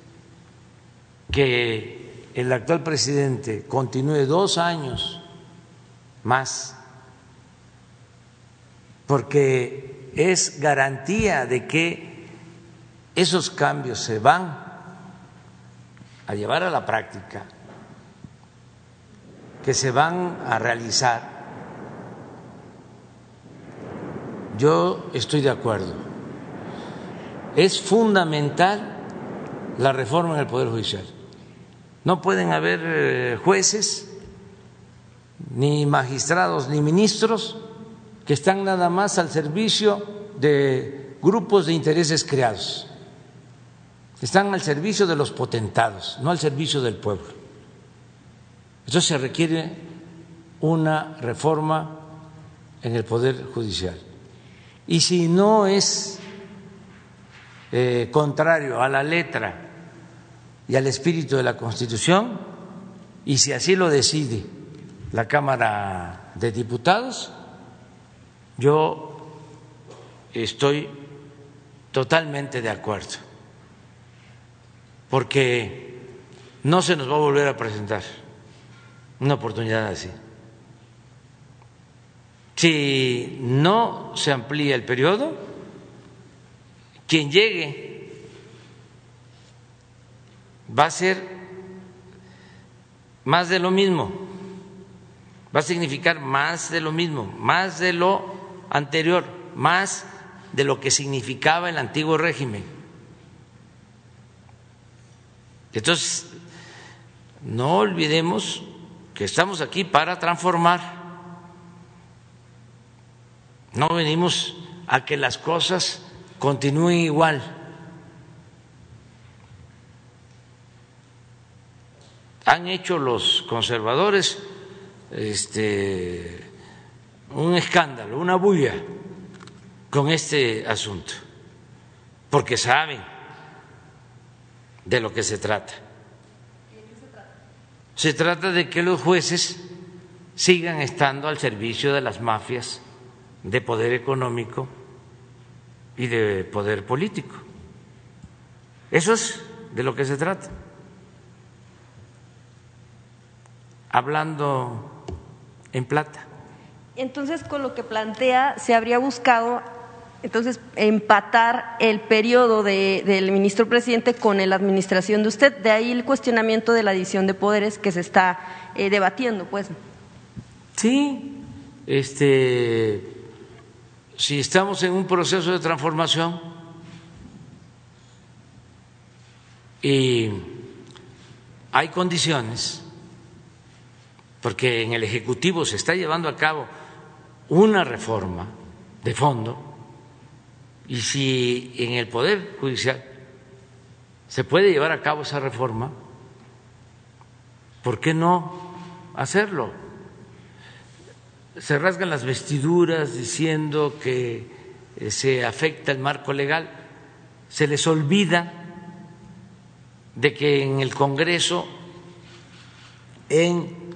que el actual presidente continúe 2 años más, porque es garantía de que esos cambios se van a llevar a la práctica, que se van a realizar, yo estoy de acuerdo. Es fundamental la reforma en el Poder Judicial. No pueden haber jueces, ni magistrados, ni ministros que están nada más al servicio de grupos de intereses creados. Están al servicio de los potentados, no al servicio del pueblo. Entonces se requiere una reforma en el Poder Judicial. Y si no es contrario a la letra y al espíritu de la Constitución, y si así lo decide la Cámara de Diputados, yo estoy totalmente de acuerdo, porque no se nos va a volver a presentar una oportunidad así. Si no se amplía el periodo, quien llegue va a ser más de lo mismo, va a significar más de lo mismo, más de lo anterior, más de lo que significaba el antiguo régimen. Entonces, no olvidemos que estamos aquí para transformar. No venimos a que las cosas continúen igual. Han hecho los conservadores un escándalo, una bulla con este asunto, porque saben de lo que se trata. Se trata de que los jueces sigan estando al servicio de las mafias de poder económico y de poder político. Eso es de lo que se trata. Hablando en plata. Entonces, con lo que plantea, se habría buscado entonces empatar el periodo del ministro presidente con la administración de usted. De ahí el cuestionamiento de la división de poderes que se está debatiendo, pues. Sí, si estamos en un proceso de transformación y hay condiciones, porque en el Ejecutivo se está llevando a cabo una reforma de fondo, y si en el Poder Judicial se puede llevar a cabo esa reforma, ¿por qué no hacerlo? Se rasgan las vestiduras diciendo que se afecta el marco legal, se les olvida de que en el Congreso, en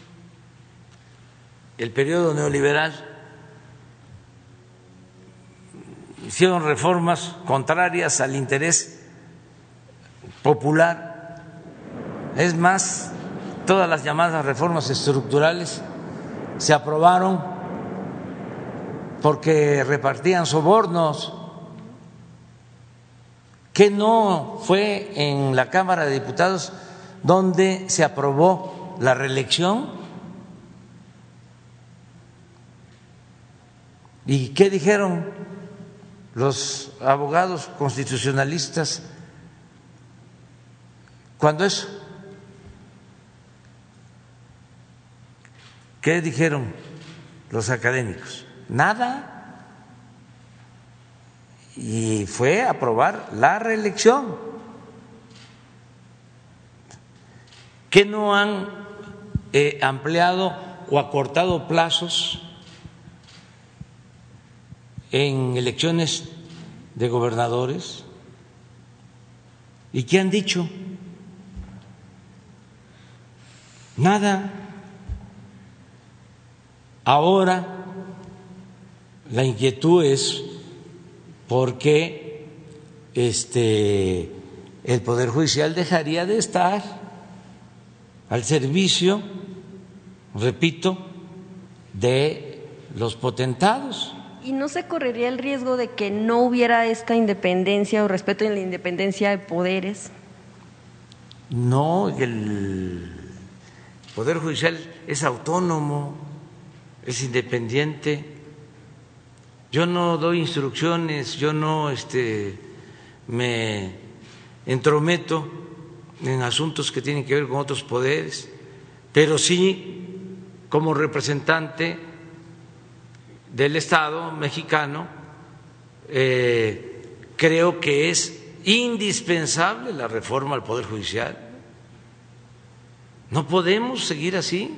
el periodo neoliberal, hicieron reformas contrarias al interés popular. Es más, todas las llamadas reformas estructurales se aprobaron porque repartían sobornos. ¿Qué no fue en la Cámara de Diputados donde se aprobó la reelección? ¿Y qué dijeron los abogados constitucionalistas cuando eso? ¿Qué dijeron los académicos? Nada. Y fue a aprobar la reelección. ¿Qué no han ampliado o acortado plazos en elecciones de gobernadores? ¿Y qué han dicho? Nada. Ahora la inquietud es porque el Poder Judicial dejaría de estar al servicio, repito, de los potentados. ¿Y no se correría el riesgo de que no hubiera esta independencia o respeto en la independencia de poderes? No, el Poder Judicial es autónomo, es independiente. Yo no doy instrucciones, yo no me entrometo en asuntos que tienen que ver con otros poderes, pero sí, como representante del Estado mexicano, creo que es indispensable la reforma al Poder Judicial. No podemos seguir así.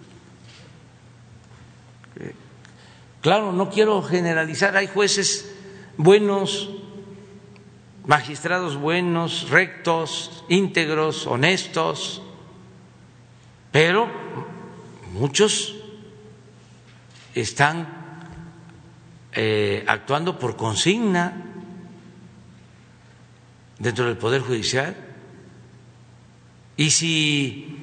Claro, no quiero generalizar, hay jueces buenos, magistrados buenos, rectos, íntegros, honestos, pero muchos están actuando por consigna dentro del Poder Judicial. Y si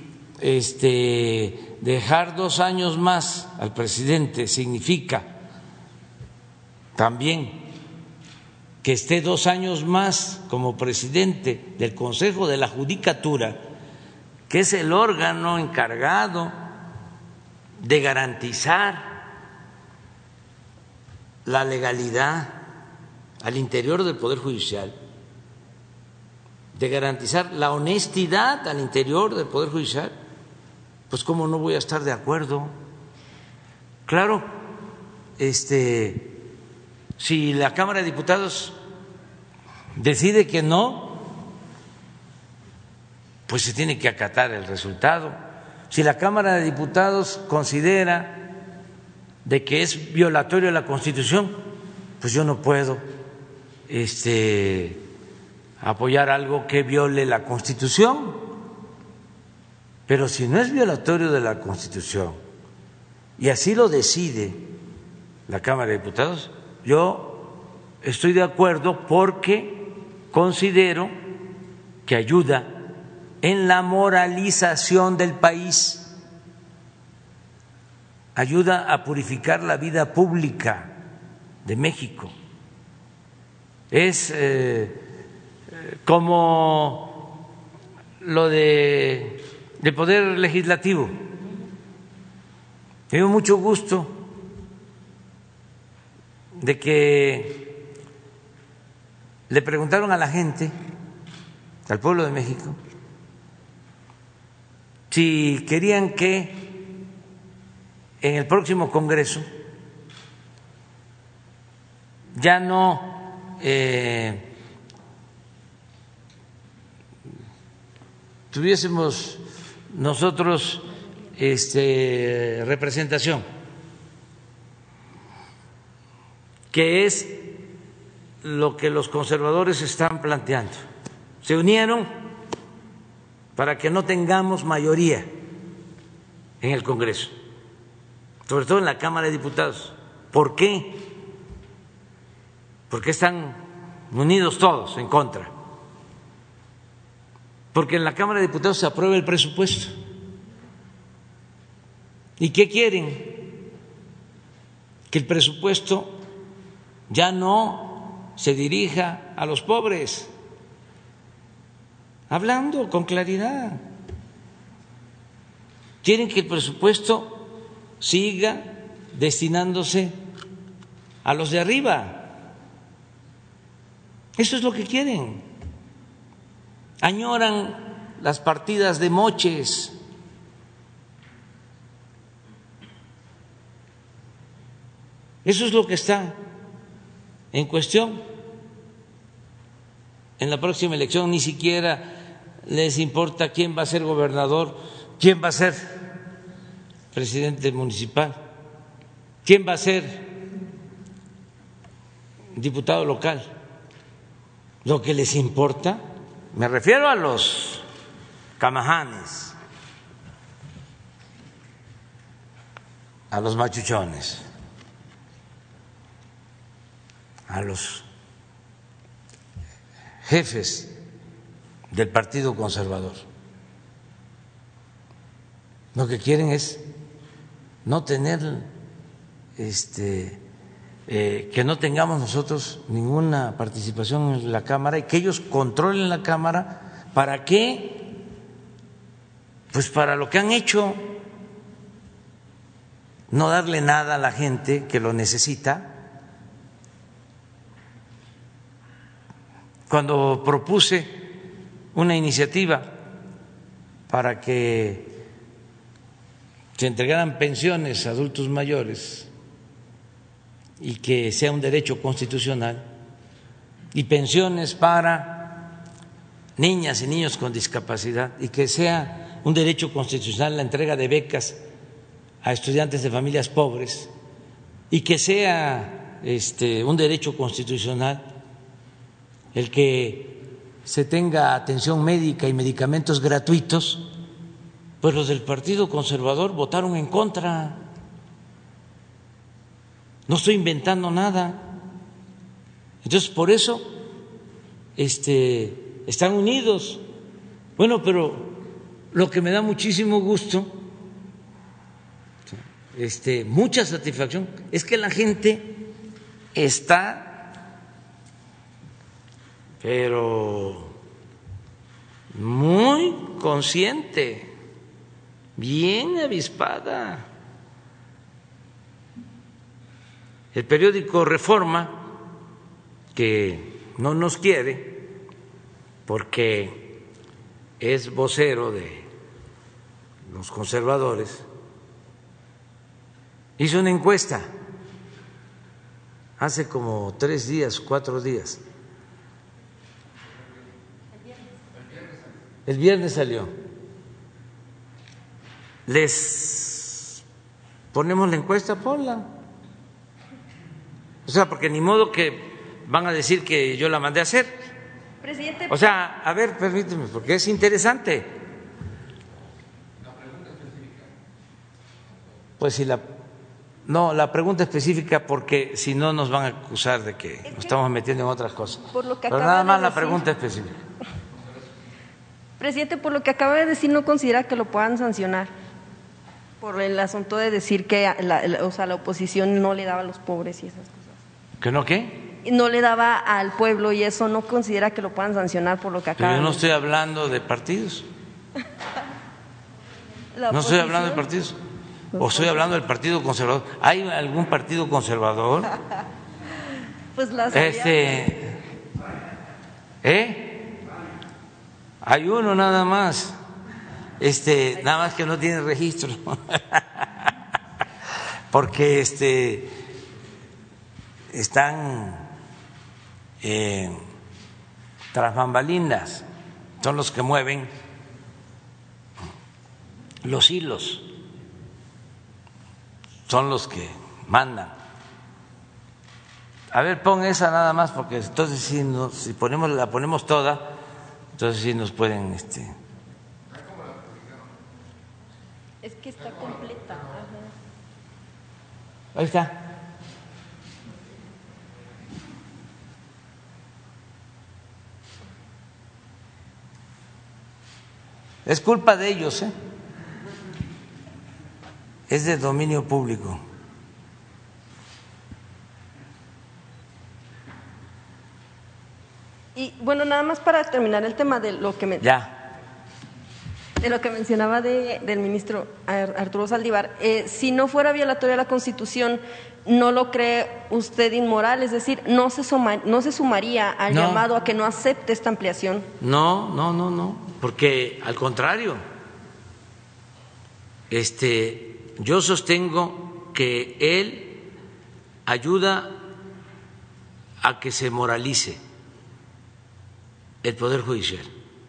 dejar 2 años más al presidente significa también que esté 2 años más como presidente del Consejo de la Judicatura, que es el órgano encargado de garantizar la legalidad al interior del Poder Judicial, de garantizar la honestidad al interior del Poder Judicial, pues cómo no voy a estar de acuerdo. Claro, si la Cámara de Diputados decide que no, pues se tiene que acatar el resultado. Si la Cámara de Diputados considera de que es violatorio de la Constitución, pues yo no puedo apoyar algo que viole la Constitución. Pero si no es violatorio de la Constitución y así lo decide la Cámara de Diputados, yo estoy de acuerdo porque considero que ayuda en la moralización del país, ayuda a purificar la vida pública de México. Es como lo del Poder Legislativo. Tengo mucho gusto de que le preguntaron a la gente, al pueblo de México, si querían que en el próximo Congreso ya no tuviésemos nosotros representación, que es lo que los conservadores están planteando. Se unieron para que no tengamos mayoría en el Congreso, sobre todo en la Cámara de Diputados. ¿Por qué? Porque están unidos todos en contra. Porque en la Cámara de Diputados se aprueba el presupuesto. ¿Y qué quieren? Que el presupuesto ya no se dirija a los pobres, hablando con claridad. Quieren que el presupuesto siga destinándose a los de arriba. Eso es lo que quieren. Añoran las partidas de moches. Eso es lo que está en cuestión. En la próxima elección ni siquiera les importa quién va a ser gobernador, quién va a ser presidente municipal, quién va a ser diputado local. Lo que les importa, me refiero a los camajanes, a los machuchones, a los jefes del Partido Conservador. Lo que quieren es no tener, que no tengamos nosotros ninguna participación en la Cámara y que ellos controlen la Cámara. ¿Para qué? Pues para lo que han hecho, no darle nada a la gente que lo necesita. Cuando propuse una iniciativa para que se entregaran pensiones a adultos mayores y que sea un derecho constitucional, y pensiones para niñas y niños con discapacidad, y que sea un derecho constitucional la entrega de becas a estudiantes de familias pobres, y que sea un derecho constitucional el que se tenga atención médica y medicamentos gratuitos, pues los del Partido Conservador votaron en contra. No estoy inventando nada. Entonces, por eso están unidos. Bueno, pero lo que me da muchísimo gusto, mucha satisfacción, es que la gente está, pero muy consciente, bien avispada. El periódico Reforma, que no nos quiere porque es vocero de los conservadores, hizo una encuesta hace como 3 días, 4 días. El viernes salió. Les ponemos la encuesta, ponla. O sea, porque ni modo que van a decir que yo la mandé a hacer. Presidente. O sea, a ver, permíteme, porque es interesante. La pregunta específica. Pues si la pregunta específica, porque si no nos van a acusar de que nos estamos metiendo en otras cosas. Por lo que pero nada más la pregunta específica. Presidente, por lo que acaba de decir, ¿no considera que lo puedan sancionar? Por el asunto de decir que la oposición no le daba a los pobres y esas cosas. ¿Que no qué? No le daba al pueblo y eso, ¿no considera que lo puedan sancionar por lo que acaba? Pero yo no estoy hablando de partidos. No estoy hablando de partidos. O estoy hablando del Partido Conservador. ¿Hay algún partido conservador? Pues las Hay uno nada más. Nada más que no tiene registro. Porque están tras bambalinas, son los que mueven los hilos, son los que mandan. A ver, pon esa nada más, porque entonces si la ponemos toda, entonces sí nos pueden Es que está completa. Ajá. Ahí está. Es culpa de ellos, es de dominio público. Y bueno, nada más para terminar el tema de lo que mencionaba del ministro Arturo Saldívar, si no fuera violatoria la Constitución, ¿no lo cree usted inmoral? Es decir, ¿no se sumaría al llamado a que no acepte esta ampliación? No, porque al contrario, yo sostengo que él ayuda a que se moralice el Poder Judicial.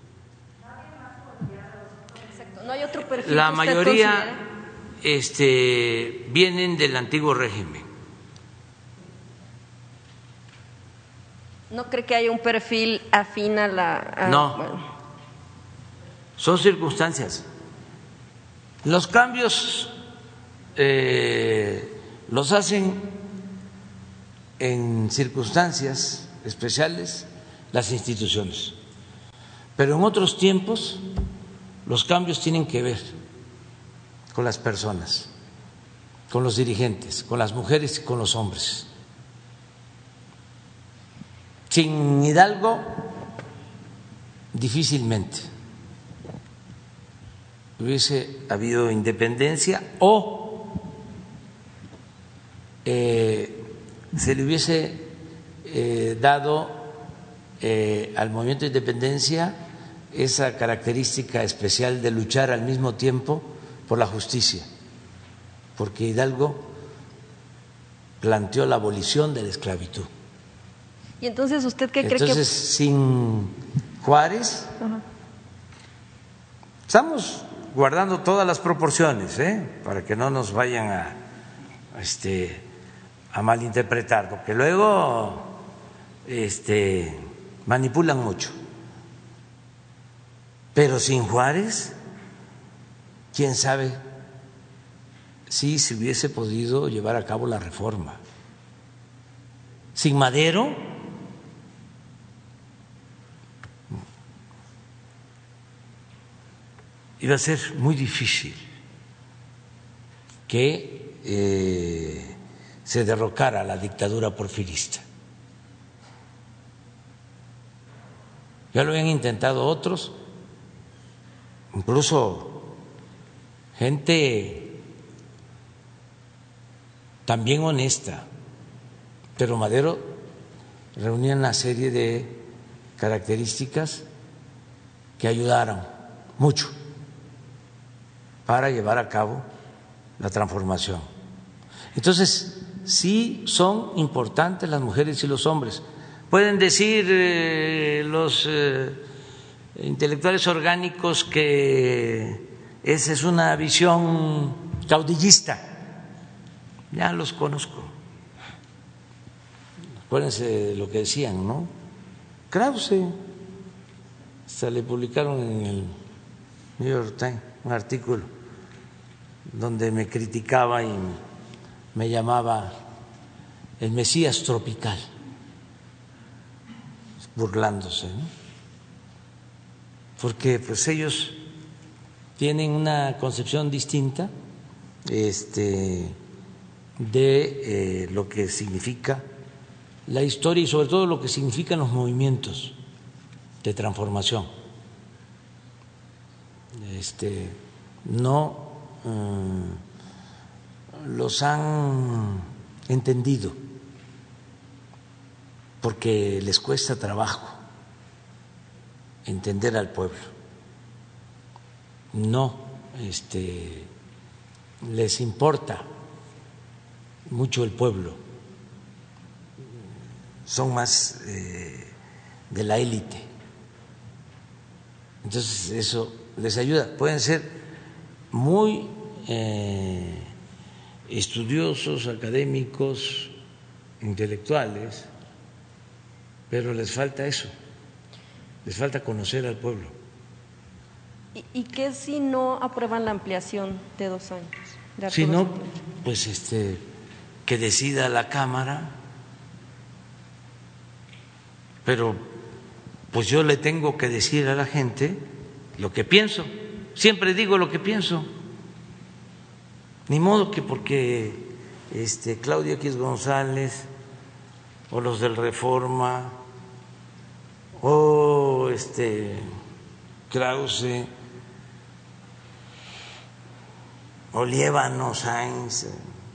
No hay otro perfil. La que usted mayoría considere. Vienen del antiguo régimen. ¿No cree que haya un perfil afín a la...? No, bueno. Son circunstancias. Los cambios los hacen en circunstancias especiales las instituciones, pero en otros tiempos los cambios tienen que ver con las personas, con los dirigentes, con las mujeres y con los hombres. Sin Hidalgo, difícilmente hubiese habido independencia o se le hubiese dado al movimiento de independencia esa característica especial de luchar al mismo tiempo por la justicia, porque Hidalgo planteó la abolición de la esclavitud ¿Y entonces usted qué cree que...? Entonces, sin Juárez, estamos guardando todas las proporciones, para que no nos vayan a malinterpretar, porque luego manipulan mucho. Pero sin Juárez, quién sabe si se hubiese podido llevar a cabo la reforma. Sin Madero, iba a ser muy difícil que se derrocara la dictadura porfirista. Ya lo habían intentado otros, incluso gente también honesta, pero Madero reunía una serie de características que ayudaron mucho para llevar a cabo la transformación. Entonces, sí son importantes las mujeres y los hombres. Pueden decir los intelectuales orgánicos que esa es una visión caudillista. Ya los conozco. Acuérdense de lo que decían, ¿no? Krause, hasta le publicaron en el New York Times un artículo donde me criticaba y me llamaba el Mesías tropical, burlándose, ¿no? Porque pues ellos tienen una concepción distinta de lo que significa la historia y sobre todo lo que significan los movimientos de transformación. No los han entendido porque les cuesta trabajo entender al pueblo. No les importa mucho el pueblo, son más de la élite. Entonces eso les ayuda. Pueden ser muy estudiosos, académicos, intelectuales, pero les falta eso, les falta conocer al pueblo. ¿Y qué si no aprueban la ampliación de 2 años? Si no, pues que decida la Cámara, pero pues yo le tengo que decir a la gente lo que pienso. Siempre digo lo que pienso. Ni modo que porque Claudio X González o los del Reforma o Krause o Liévano Sáenz,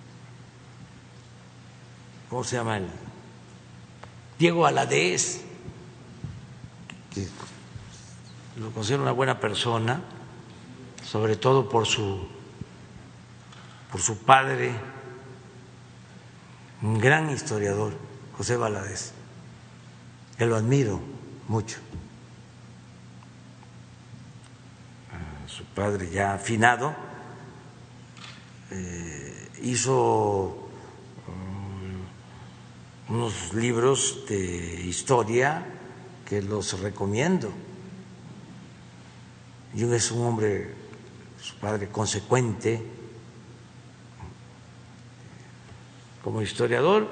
¿cómo se llama? Diego Valadez, que lo considero una buena persona, sobre todo por su padre, un gran historiador, José Valadez, que lo admiro mucho. Su padre ya afinado hizo unos libros de historia que los recomiendo. Y es un hombre, su padre, consecuente como historiador,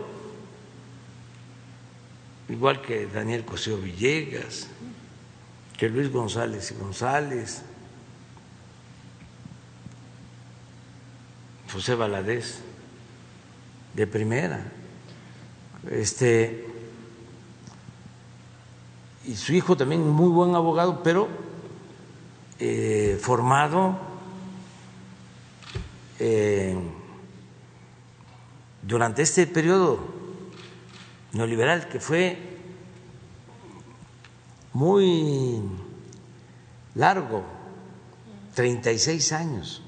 igual que Daniel Cosío Villegas, que Luis González y González, José Valadez, de primera. Y su hijo también un muy buen abogado, pero formado durante este periodo neoliberal que fue muy largo, 36 años.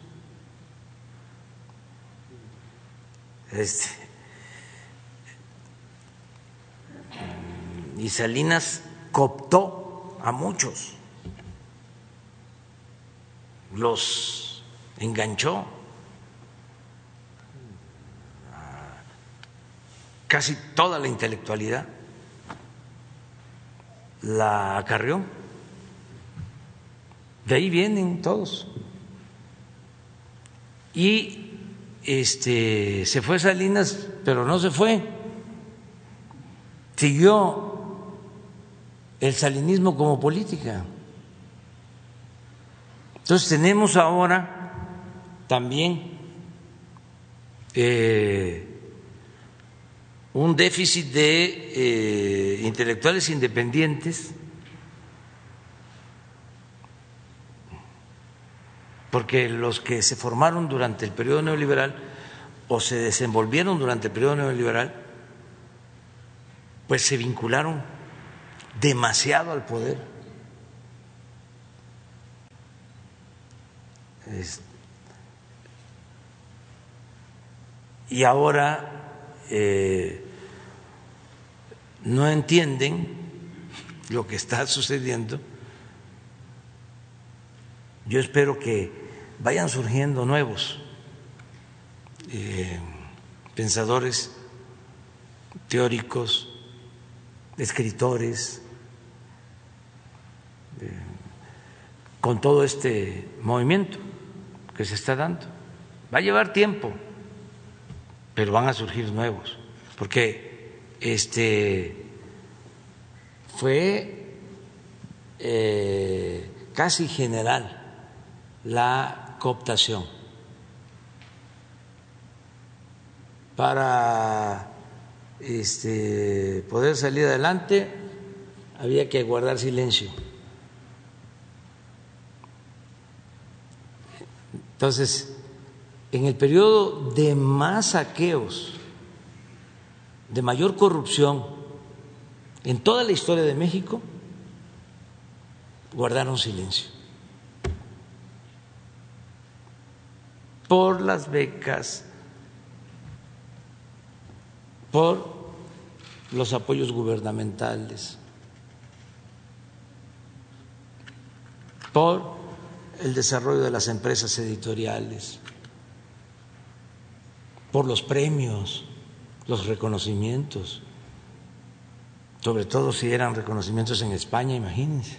y Salinas cooptó a muchos, los enganchó, casi toda la intelectualidad la acarreó. De ahí vienen todos. Y se fue Salinas, pero no se fue. Siguió el salinismo como política. Entonces tenemos ahora también un déficit de intelectuales independientes, porque los que se formaron durante el periodo neoliberal o se desenvolvieron durante el periodo neoliberal, pues se vincularon demasiado al poder. Y ahora no entienden lo que está sucediendo. Yo espero que vayan surgiendo nuevos pensadores teóricos, escritores, con todo este movimiento que se está dando. Va a llevar tiempo, pero van a surgir nuevos, porque fue casi general la cooptación. Para poder salir adelante había que guardar silencio. Entonces, en el periodo de más saqueos, de mayor corrupción en toda la historia de México, guardaron silencio. Por las becas, por los apoyos gubernamentales, por el desarrollo de las empresas editoriales, por los premios, los reconocimientos, sobre todo si eran reconocimientos en España, imagínense.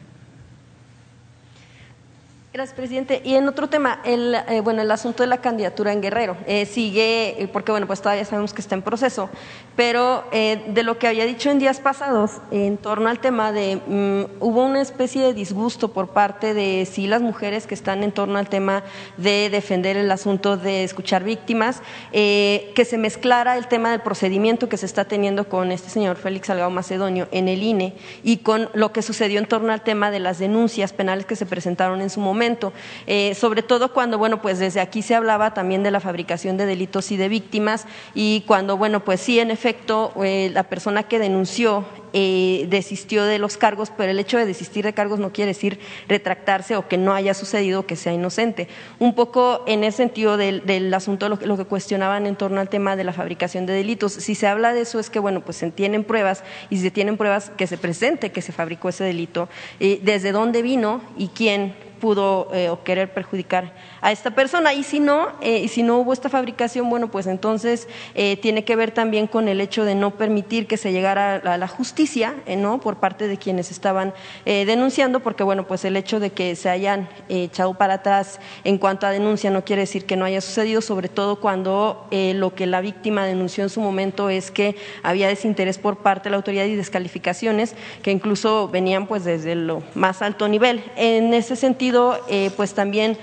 Gracias, presidente. Y en otro tema, el asunto de la candidatura en Guerrero sigue, porque bueno, pues todavía sabemos que está en proceso, pero de lo que había dicho en días pasados en torno al tema de hubo una especie de disgusto por parte de sí las mujeres que están en torno al tema de defender el asunto de escuchar víctimas, que se mezclara el tema del procedimiento que se está teniendo con este señor Félix Salgado Macedonio en el INE y con lo que sucedió en torno al tema de las denuncias penales que se presentaron en su momento. Sobre todo cuando, bueno, pues desde aquí se hablaba también de la fabricación de delitos y de víctimas, y cuando, bueno, pues sí, en efecto, la persona que denunció desistió de los cargos, pero el hecho de desistir de cargos no quiere decir retractarse o que no haya sucedido, que sea inocente. Un poco en ese sentido del asunto, lo que cuestionaban en torno al tema de la fabricación de delitos. Si se habla de eso es que, bueno, pues se tienen pruebas, y si se tienen pruebas, que se presente que se fabricó ese delito, desde dónde vino y quién pudo o querer perjudicar a esta persona, y si no hubo esta fabricación, bueno, pues entonces tiene que ver también con el hecho de no permitir que se llegara a la justicia, ¿no?, por parte de quienes estaban denunciando, porque bueno, pues el hecho de que se hayan echado para atrás en cuanto a denuncia no quiere decir que no haya sucedido, sobre todo cuando lo que la víctima denunció en su momento es que había desinterés por parte de la autoridad y descalificaciones que incluso venían pues desde lo más alto nivel. En ese sentido, pues también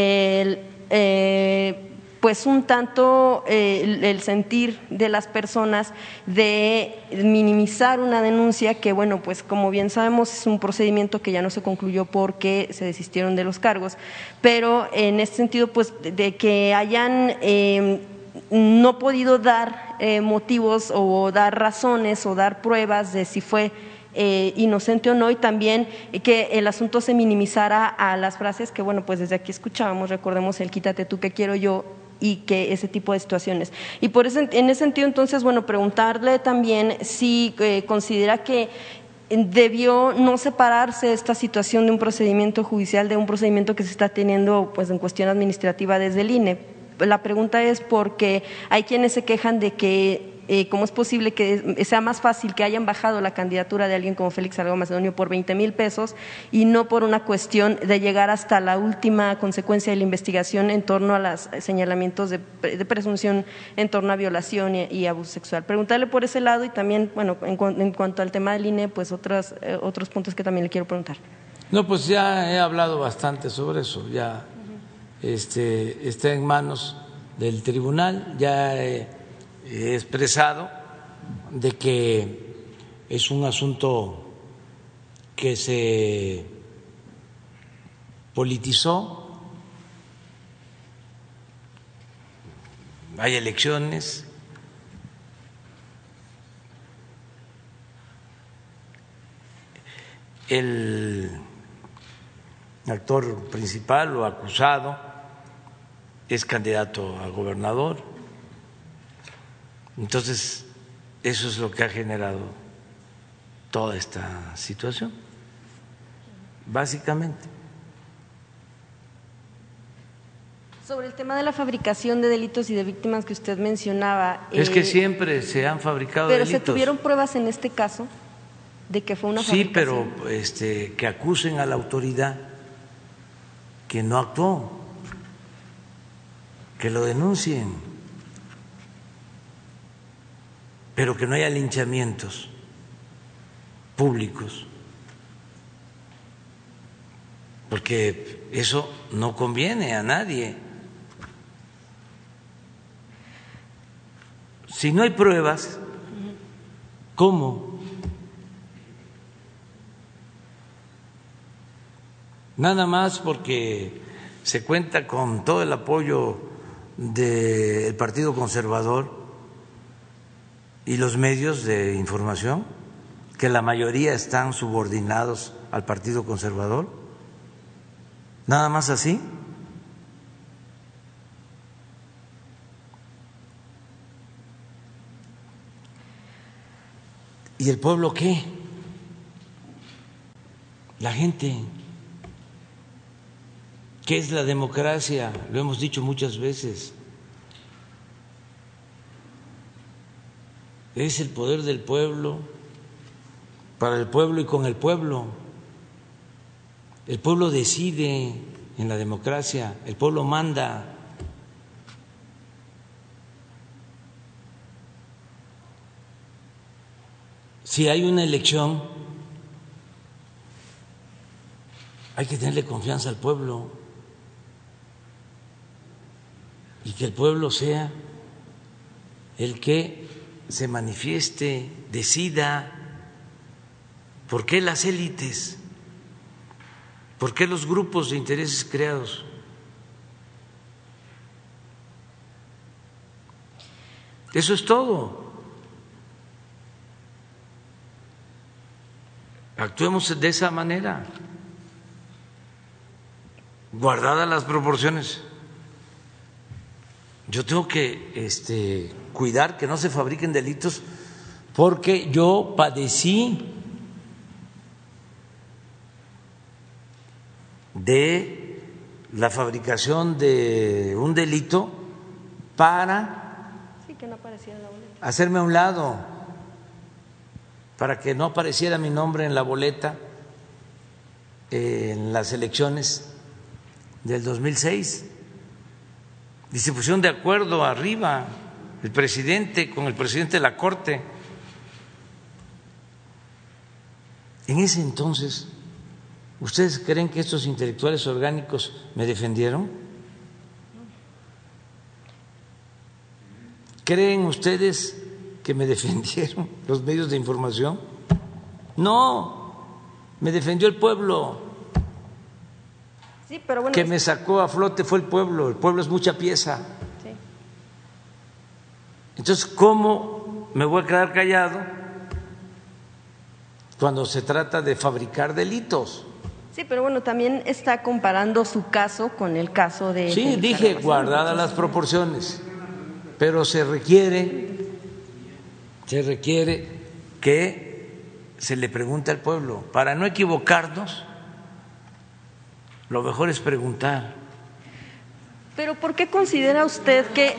pues un tanto el sentir de las personas de minimizar una denuncia que, bueno, pues como bien sabemos es un procedimiento que ya no se concluyó porque se desistieron de los cargos, pero en este sentido pues de que hayan no podido dar motivos o dar razones o dar pruebas de si fue inocente o no, y también que el asunto se minimizara a las frases que, bueno, pues desde aquí escuchábamos, recordemos el quítate tú que quiero yo, y que ese tipo de situaciones. Y por eso, en ese sentido, entonces, bueno, preguntarle también si considera que debió no separarse esta situación de un procedimiento judicial de un procedimiento que se está teniendo pues en cuestión administrativa desde el INE. La pregunta es porque hay quienes se quejan de que ¿cómo es posible que sea más fácil que hayan bajado la candidatura de alguien como Félix Salgado Macedonio por 20,000 pesos y no por una cuestión de llegar hasta la última consecuencia de la investigación en torno a los señalamientos de presunción en torno a violación y abuso sexual? Preguntarle por ese lado y también, bueno, en cuanto al tema del INE, pues otros puntos que también le quiero preguntar. No, pues ya he hablado bastante sobre eso, ya está en manos del tribunal, ya he expresado de que es un asunto que se politizó, hay elecciones, el actor principal o acusado es candidato a gobernador. Entonces, eso es lo que ha generado toda esta situación, básicamente. Sobre el tema de la fabricación de delitos y de víctimas que usted mencionaba. Es que siempre se han fabricado pero delitos. ¿Se tuvieron pruebas en este caso de que fue una fabricación? Sí, pero que acusen a la autoridad que no actuó, que lo denuncien, pero que no haya linchamientos públicos, porque eso no conviene a nadie. Si no hay pruebas, ¿cómo? Nada más porque se cuenta con todo el apoyo del Partido Conservador y los medios de información, que la mayoría están subordinados al Partido Conservador, nada más así. ¿Y el pueblo qué? La gente. ¿Qué es la democracia? Lo hemos dicho muchas veces. Es el poder del pueblo, para el pueblo y con el pueblo. El pueblo decide en la democracia, el pueblo manda. Si hay una elección, hay que tenerle confianza al pueblo y que el pueblo sea el que se manifieste, decida. ¿Por qué las élites? ¿Por qué los grupos de intereses creados? Eso es todo. Actuemos de esa manera, guardadas las proporciones. Yo tengo que cuidar que no se fabriquen delitos, porque yo padecí de la fabricación de un delito para que no apareciera en la boleta, hacerme a un lado, para que no apareciera mi nombre en la boleta en las elecciones del 2006. Y se pusieron de acuerdo arriba el presidente con el presidente de la Corte. En ese entonces, ¿ustedes creen que estos intelectuales orgánicos me defendieron? ¿Creen ustedes que me defendieron los medios de información? No, me defendió el pueblo. Sí, pero bueno, que me sacó a flote fue el pueblo es mucha pieza. Sí. Entonces, ¿cómo me voy a quedar callado cuando se trata de fabricar delitos? Sí, pero bueno, también está comparando su caso con el caso de… Sí, dije guardadas las proporciones, pero se requiere que se le pregunte al pueblo. Para no equivocarnos, lo mejor es preguntar. Pero ¿por qué considera usted que…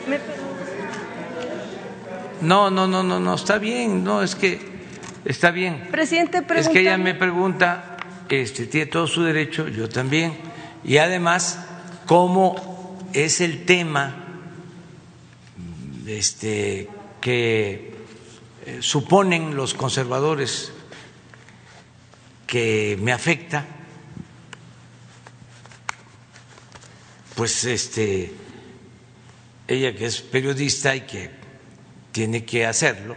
No, está bien, no, es que está bien. Presidente, es que ella me pregunta… tiene todo su derecho, yo también, y además, ¿cómo es el tema que suponen los conservadores que me afecta? Pues ella, que es periodista y que tiene que hacerlo,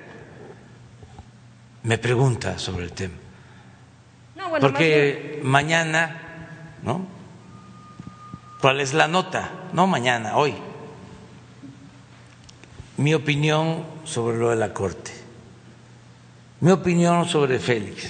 me pregunta sobre el tema. No, bueno, porque mañana, ¿no? ¿Cuál es la nota? No mañana, hoy. Mi opinión sobre lo de la Corte. Mi opinión sobre Félix.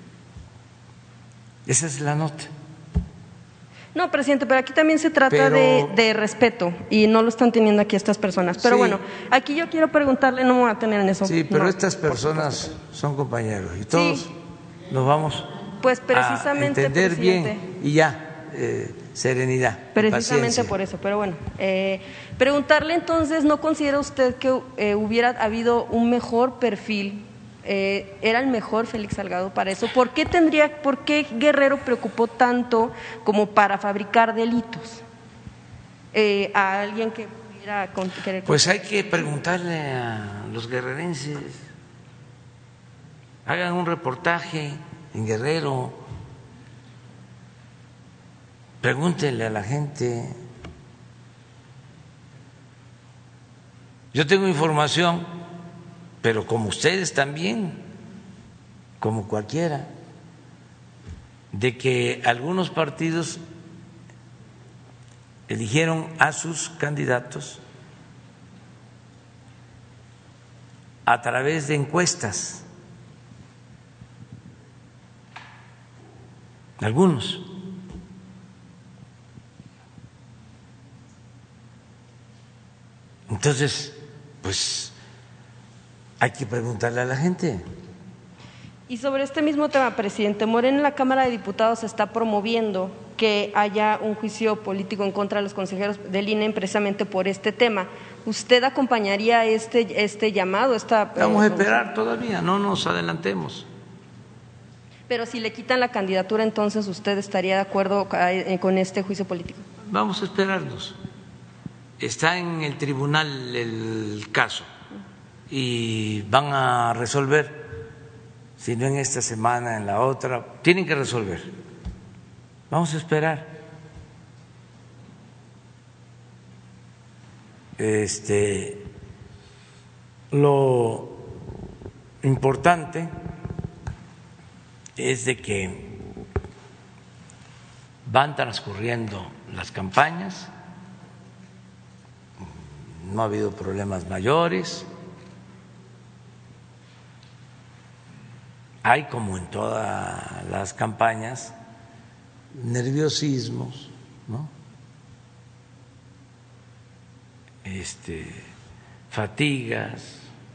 Esa es la nota. No, presidente, pero aquí también se trata de respeto y no lo están teniendo aquí estas personas. Pero sí, bueno, aquí yo quiero preguntarle, no me voy a tener en eso. Sí, pero no, estas personas son compañeros y todos sí, nos vamos pues precisamente, a entender presidente, bien y ya, serenidad. Precisamente paciencia. por eso, pero bueno, preguntarle entonces, ¿no considera usted que hubiera habido un mejor perfil? ¿Era el mejor Félix Salgado para eso? ¿Por qué Guerrero preocupó tanto como para fabricar delitos a alguien que pudiera querer? Pues hay que preguntarle a los guerrerenses, hagan un reportaje en Guerrero, pregúntenle a la gente. Yo tengo información, pero como ustedes también, como cualquiera, de que algunos partidos eligieron a sus candidatos a través de encuestas, algunos. Entonces, pues hay que preguntarle a la gente. Y sobre este mismo tema, presidente, Morena en la Cámara de Diputados está promoviendo que haya un juicio político en contra de los consejeros del INE precisamente por este tema. ¿Usted acompañaría este llamado? Vamos a esperar todavía, no nos adelantemos. Pero si le quitan la candidatura, entonces ¿usted estaría de acuerdo con este juicio político? Vamos a esperarnos. Está en el tribunal el caso y van a resolver, si no en esta semana, en la otra, tienen que resolver. Vamos a esperar. Lo importante es de que van transcurriendo las campañas, no ha habido problemas mayores, hay, como en todas las campañas, nerviosismos, ¿no? Fatigas,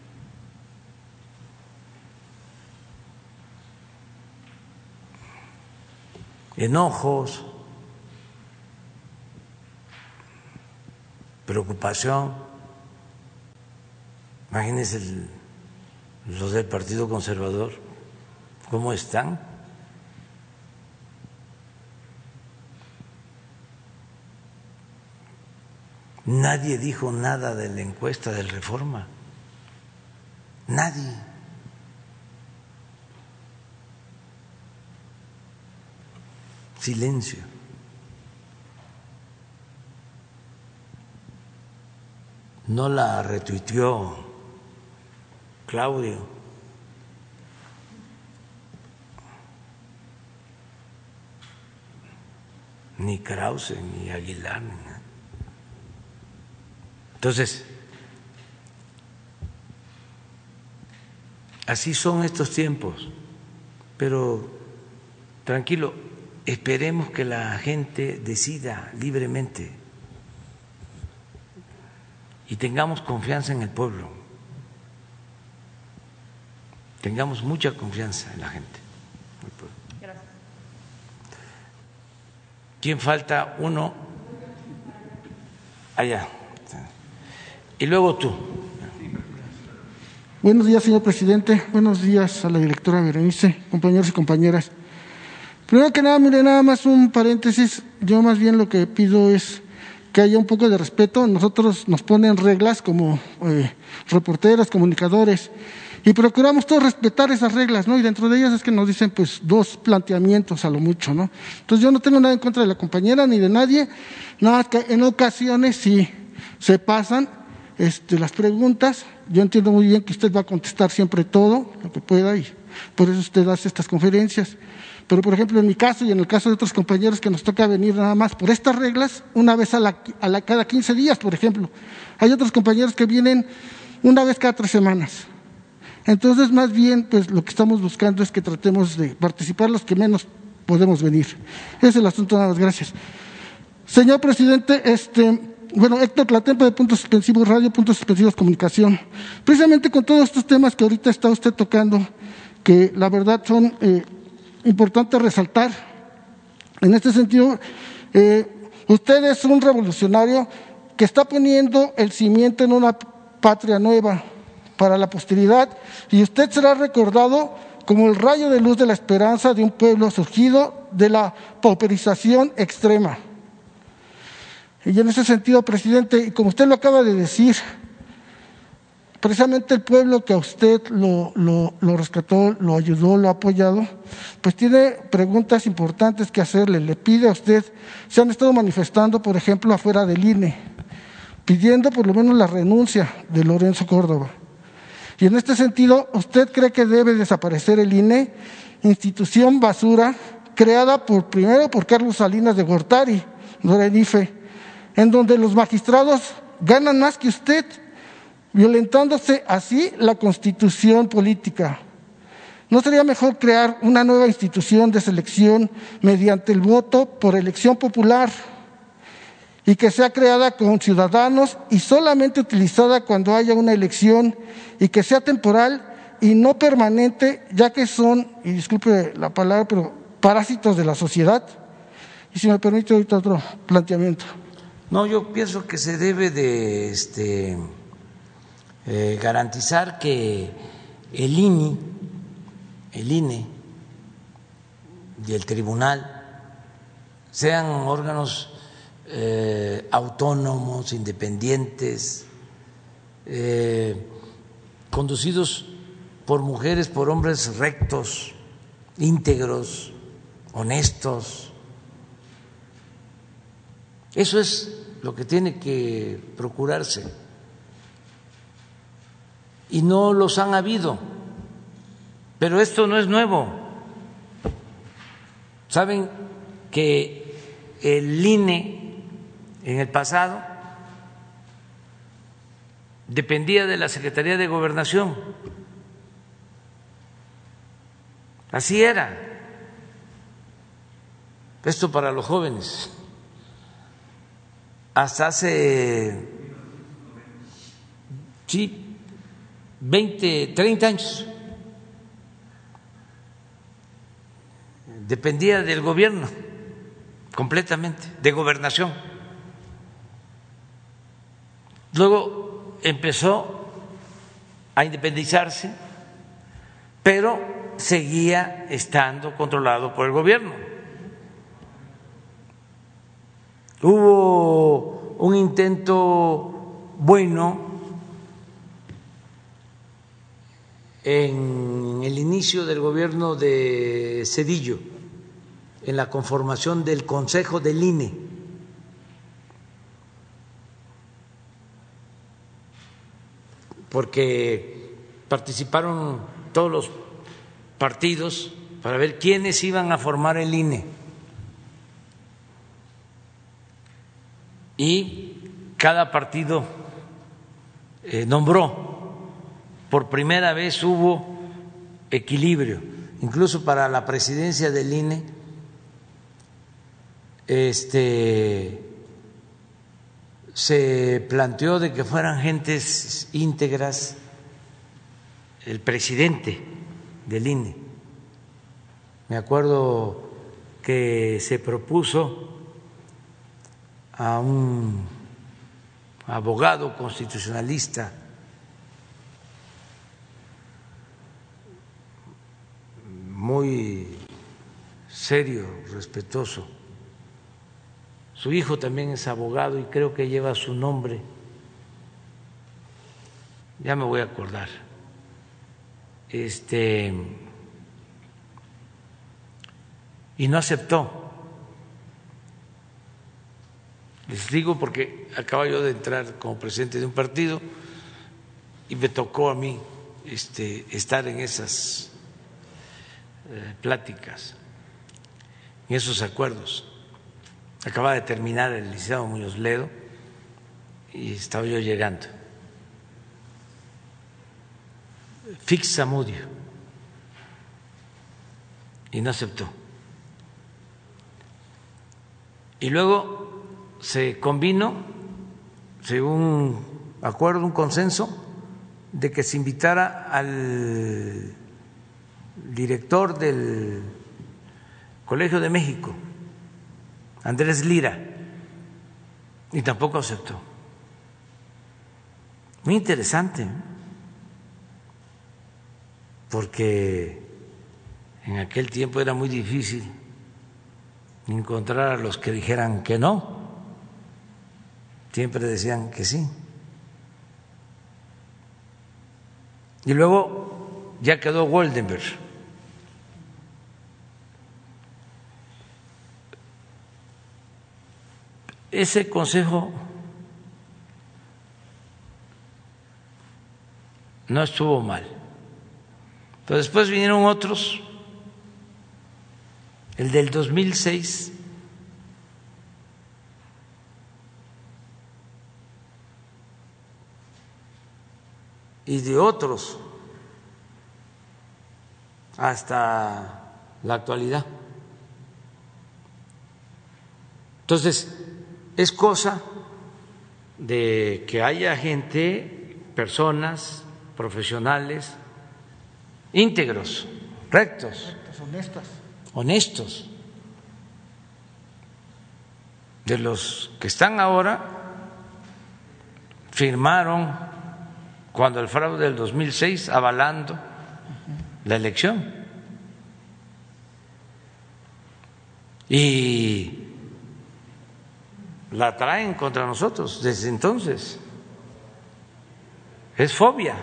enojos, preocupación. Imagínense los del Partido Conservador, ¿cómo están? Nadie dijo nada de la encuesta del Reforma, nadie. Silencio. No la retuiteó Claudio, ni Krause, ni Aguilar, ni nada. Entonces, así son estos tiempos, pero tranquilo, esperemos que la gente decida libremente y tengamos confianza en el pueblo, tengamos mucha confianza en la gente. Gracias. ¿Quién falta? Uno. Allá. Y luego tú. Buenos días, señor presidente. Buenos días a la directora Berenice, compañeros y compañeras. Primero que nada, mire, nada más un paréntesis. Yo más bien lo que pido es que haya un poco de respeto. Nosotros nos ponen reglas como reporteros, comunicadores, y procuramos todos respetar esas reglas, ¿no? Y dentro de ellas es que nos dicen, pues, 2 planteamientos a lo mucho, ¿no? Entonces yo no tengo nada en contra de la compañera ni de nadie, nada más que en ocasiones sí se pasan las preguntas. Yo entiendo muy bien que usted va a contestar siempre todo lo que pueda y por eso usted hace estas conferencias. Pero, por ejemplo, en mi caso y en el caso de otros compañeros que nos toca venir nada más por estas reglas, una vez cada 15 días, por ejemplo. Hay otros compañeros que vienen una vez cada 3 semanas. Entonces, más bien, pues lo que estamos buscando es que tratemos de participar los que menos podemos venir. Ese es el asunto, nada más. Gracias. Señor presidente, bueno, Héctor Tlatempa de Puntos Suspensivos Radio, Puntos Suspensivos Comunicación. Precisamente con todos estos temas que ahorita está usted tocando, que la verdad son importantes resaltar. En este sentido, usted es un revolucionario que está poniendo el cimiento en una patria nueva para la posteridad, y usted será recordado como el rayo de luz de la esperanza de un pueblo surgido de la pauperización extrema. Y en ese sentido, presidente, y como usted lo acaba de decir, precisamente el pueblo que a usted lo rescató, lo ayudó, lo ha apoyado, pues tiene preguntas importantes que hacerle. Le pide a usted, se han estado manifestando, por ejemplo, afuera del INE, pidiendo por lo menos la renuncia de Lorenzo Córdoba. Y en este sentido, ¿usted cree que debe desaparecer el INE, institución basura, creada primero por Carlos Salinas de Gortari, Dorenife, en donde los magistrados ganan más que usted, violentándose así la Constitución política? ¿No sería mejor crear una nueva institución de selección mediante el voto por elección popular y que sea creada con ciudadanos y solamente utilizada cuando haya una elección y que sea temporal y no permanente, ya que son, y disculpe la palabra, pero parásitos de la sociedad? Y si me permite ahorita otro planteamiento. No, yo pienso que se debe de garantizar que el INE y el tribunal sean órganos autónomos, independientes, conducidos por mujeres, por hombres rectos, íntegros, honestos. Eso es lo que tiene que procurarse. Y no los han habido. Pero esto no es nuevo. Saben que el INE en el pasado dependía de la Secretaría de Gobernación. Así era. Esto para los jóvenes. Hasta hace 20, 30 años dependía del gobierno completamente, de Gobernación. Luego empezó a independizarse, pero seguía estando controlado por el gobierno. Hubo un intento bueno en el inicio del gobierno de Zedillo, en la conformación del Consejo del INE. Porque participaron todos los partidos para ver quiénes iban a formar el INE. Y cada partido nombró. Por primera vez hubo equilibrio. Incluso para la presidencia del INE se planteó de que fueran gentes íntegras. El presidente del INE, me acuerdo que se propuso a un abogado constitucionalista muy serio, respetuoso. Su hijo también es abogado y creo que lleva su nombre. Ya me voy a acordar. Y no aceptó. Les digo porque acabo yo de entrar como presidente de un partido y me tocó a mí estar en esas pláticas, en esos acuerdos. Acaba de terminar el licenciado Muñoz Ledo y estaba yo llegando. Fix Zamudio, y no aceptó. Y luego se convino, según un acuerdo, un consenso, de que se invitara al director del Colegio de México, Andrés Lira, y tampoco aceptó. Muy interesante, porque en aquel tiempo era muy difícil encontrar a los que dijeran que no, siempre decían que sí. Y luego ya quedó Goldenberg. Ese consejo no estuvo mal. Pero después vinieron otros, el del 2006, y de otros hasta la actualidad. Entonces, es cosa de que haya gente, personas, profesionales, íntegros, rectos, honestos. De los que están ahora, firmaron cuando el fraude del 2006 avalando la elección. Y la traen contra nosotros desde entonces. Es fobia.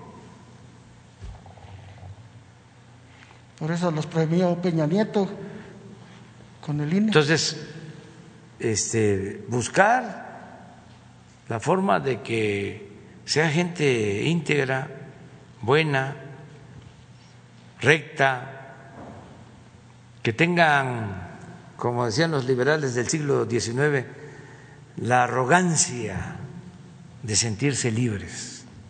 Por eso los premió Peña Nieto con el INE. Entonces, buscar la forma de que sea gente íntegra, buena, recta, que tengan, como decían los liberales del siglo XIX, la arrogancia de sentirse libres.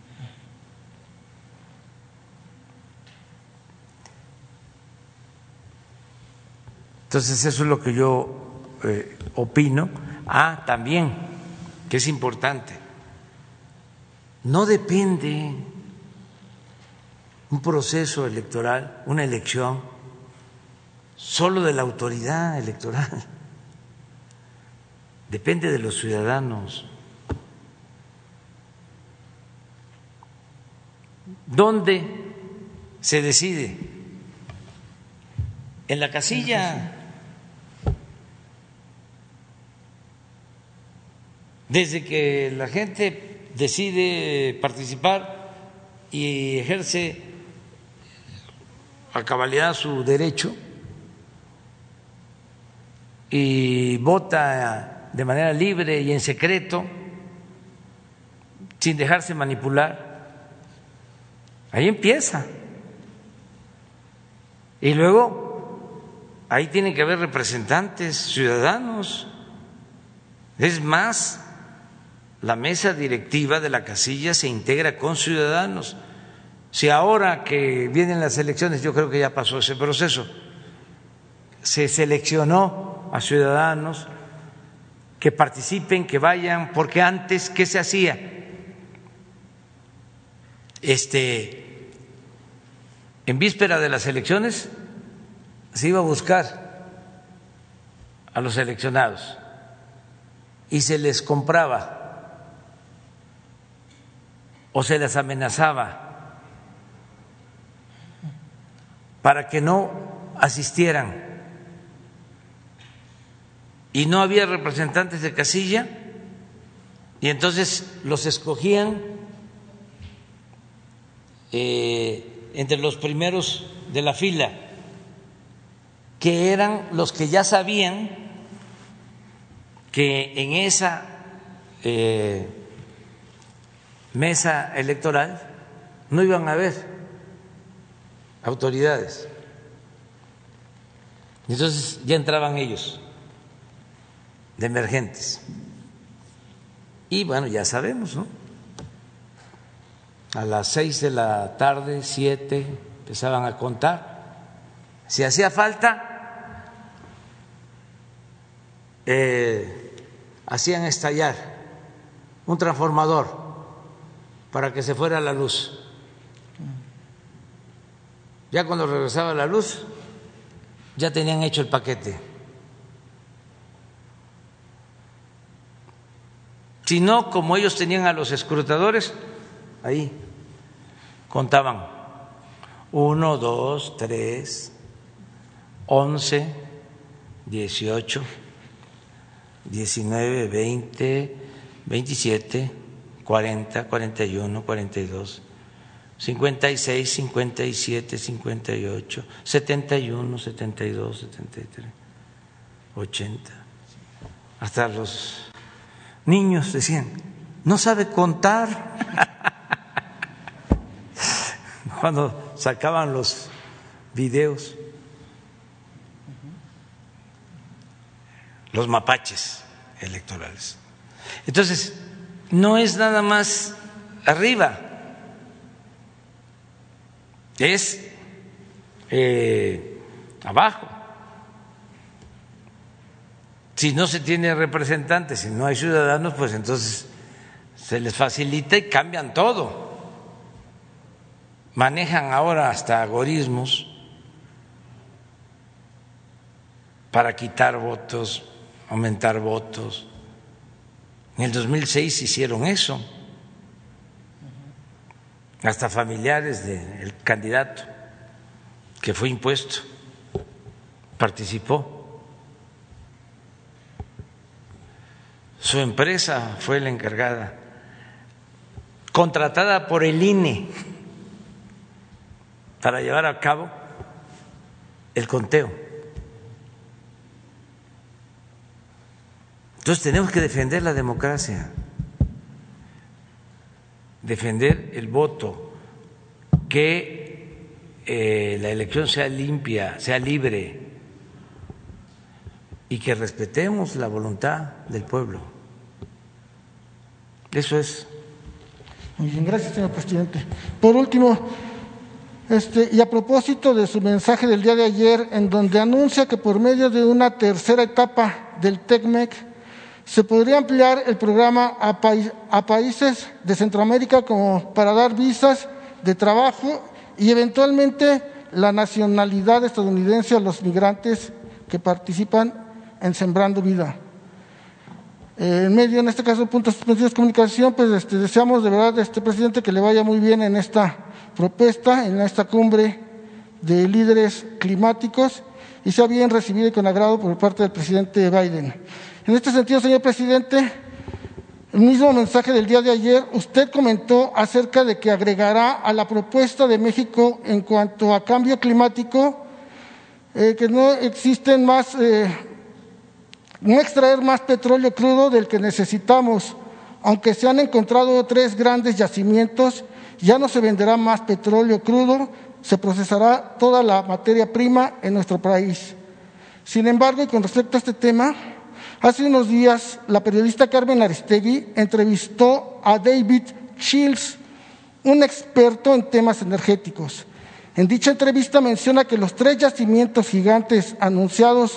Entonces eso es lo que yo opino. También, que es importante, no depende un proceso electoral, una elección, solo de la autoridad electoral. Depende de los ciudadanos. ¿Dónde se decide? En la casilla. Desde que la gente decide participar y ejerce a cabalidad su derecho y vota de manera libre y en secreto, sin dejarse manipular, ahí empieza. Y luego ahí tienen que haber representantes ciudadanos. Es más, la mesa directiva de la casilla se integra con ciudadanos. Si ahora que vienen las elecciones, yo creo que ya pasó ese proceso, se seleccionó a ciudadanos que participen, que vayan, porque antes, ¿qué se hacía? En víspera de las elecciones se iba a buscar a los seleccionados y se les compraba o se les amenazaba para que no asistieran, y no había representantes de casilla, y entonces los escogían entre los primeros de la fila, que eran los que ya sabían que en esa mesa electoral no iban a haber autoridades. Entonces ya entraban ellos de emergentes. Y bueno, ya sabemos, ¿no? A las 6 de la tarde, 7, empezaban a contar. Si hacía falta, hacían estallar un transformador para que se fuera la luz. Ya cuando regresaba la luz, ya tenían hecho el paquete. Si no, como ellos tenían a los escrutadores, ahí contaban 1, 2, 3, 11, 18, 19, 20, 27, 40, 41, 42, 56, 57, 58, 71, 72, 73, 80. Hasta los niños decían, no sabe contar. Cuando sacaban los videos, los mapaches electorales. Entonces, no es nada más arriba, es abajo. Si no se tiene representantes, si no hay ciudadanos, pues entonces se les facilita y cambian todo. Manejan ahora hasta algoritmos para quitar votos, aumentar votos. En el 2006 hicieron eso, hasta familiares del candidato que fue impuesto participó. Su empresa fue la encargada, contratada por el INE, para llevar a cabo el conteo. Entonces tenemos que defender la democracia, defender el voto, que la elección sea limpia, sea libre y que respetemos la voluntad del pueblo. Eso es. Muy bien, gracias, señor presidente. Por último, y a propósito de su mensaje del día de ayer, en donde anuncia que por medio de una tercera etapa del TECMEC se podría ampliar el programa a países de Centroamérica como para dar visas de trabajo y eventualmente la nacionalidad estadounidense a los migrantes que participan en Sembrando Vida. En medio, en este caso, puntos suspensivos de comunicación, pues deseamos de verdad, presidente, que le vaya muy bien en esta propuesta, en esta cumbre de líderes climáticos, y sea bien recibido y con agrado por parte del presidente Biden. En este sentido, señor presidente, el mismo mensaje del día de ayer, usted comentó acerca de que agregará a la propuesta de México en cuanto a cambio climático, que no existen más, no extraer más petróleo crudo del que necesitamos. Aunque se han encontrado 3 grandes yacimientos, ya no se venderá más petróleo crudo, se procesará toda la materia prima en nuestro país. Sin embargo, y con respecto a este tema, hace unos días la periodista Carmen Aristegui entrevistó a David Shields, un experto en temas energéticos. En dicha entrevista menciona que los 3 yacimientos gigantes anunciados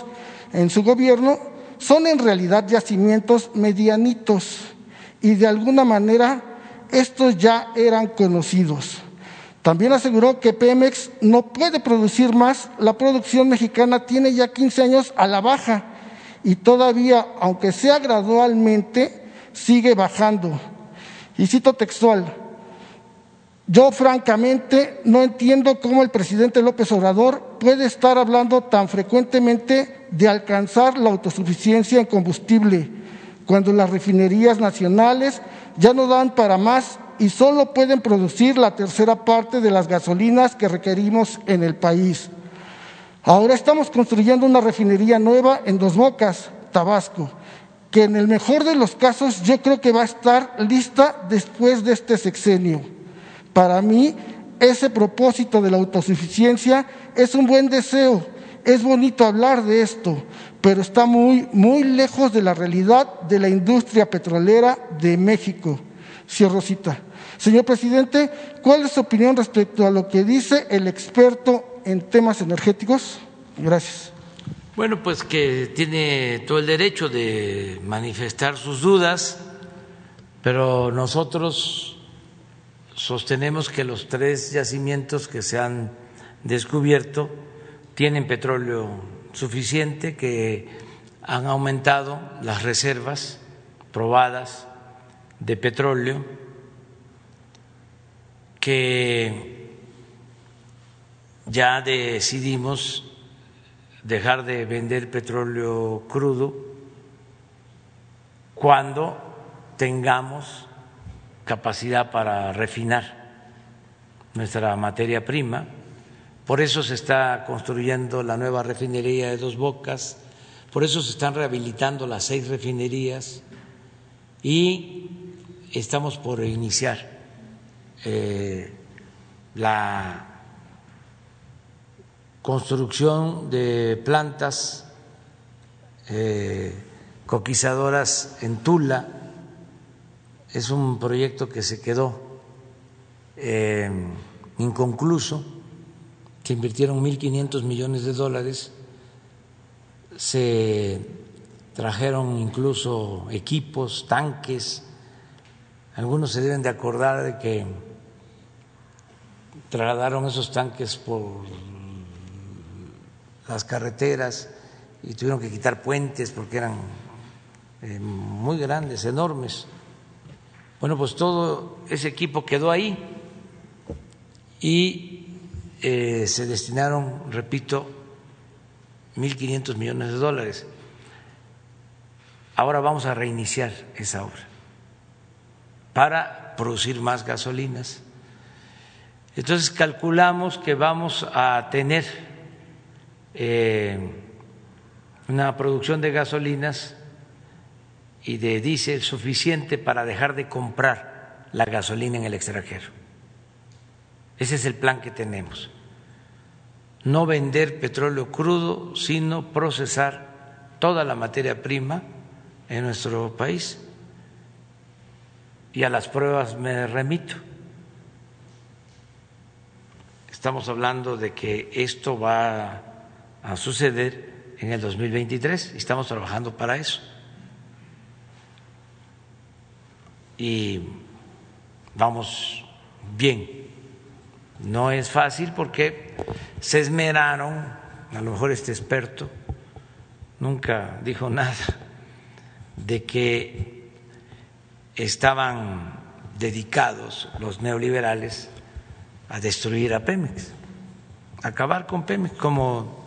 en su gobierno, son en realidad yacimientos medianitos y de alguna manera estos ya eran conocidos. También aseguró que Pemex no puede producir más, la producción mexicana tiene ya 15 años a la baja y todavía, aunque sea gradualmente, sigue bajando. Y cito textual: yo francamente no entiendo cómo el presidente López Obrador puede estar hablando tan frecuentemente de alcanzar la autosuficiencia en combustible, cuando las refinerías nacionales ya no dan para más y solo pueden producir la tercera parte de las gasolinas que requerimos en el país. Ahora estamos construyendo una refinería nueva en Dos Bocas, Tabasco, que en el mejor de los casos yo creo que va a estar lista después de este sexenio. Para mí, ese propósito de la autosuficiencia es un buen deseo, es bonito hablar de esto, pero está muy, muy lejos de la realidad de la industria petrolera de México. Cierro cita. Señor presidente, ¿cuál es su opinión respecto a lo que dice el experto en temas energéticos? Gracias. Bueno, pues que tiene todo el derecho de manifestar sus dudas, pero nosotros sostenemos que los 3 yacimientos que se han descubierto tienen petróleo suficiente, que han aumentado las reservas probadas de petróleo, que ya decidimos dejar de vender petróleo crudo cuando tengamos capacidad para refinar nuestra materia prima. Por eso se está construyendo la nueva refinería de Dos Bocas, por eso se están rehabilitando las 6 refinerías y estamos por iniciar la construcción de plantas coquizadoras en Tula. Es un proyecto que se quedó inconcluso. Se invirtieron $1,500 millones, se trajeron incluso equipos, tanques. Algunos se deben de acordar de que trasladaron esos tanques por las carreteras y tuvieron que quitar puentes porque eran muy grandes, enormes. Bueno, pues todo ese equipo quedó ahí y se destinaron, repito, $1,500 millones. Ahora vamos a reiniciar esa obra para producir más gasolinas. Entonces calculamos que vamos a tener una producción de gasolinas y de diésel suficiente para dejar de comprar la gasolina en el extranjero. Ese es el plan que tenemos. No vender petróleo crudo, sino procesar toda la materia prima en nuestro país. Y a las pruebas me remito. Estamos hablando de que esto va a suceder en el 2023 y estamos trabajando para eso. Y vamos bien. No es fácil porque se esmeraron, a lo mejor este experto nunca dijo nada de que estaban dedicados los neoliberales a destruir a Pemex, a acabar con Pemex, como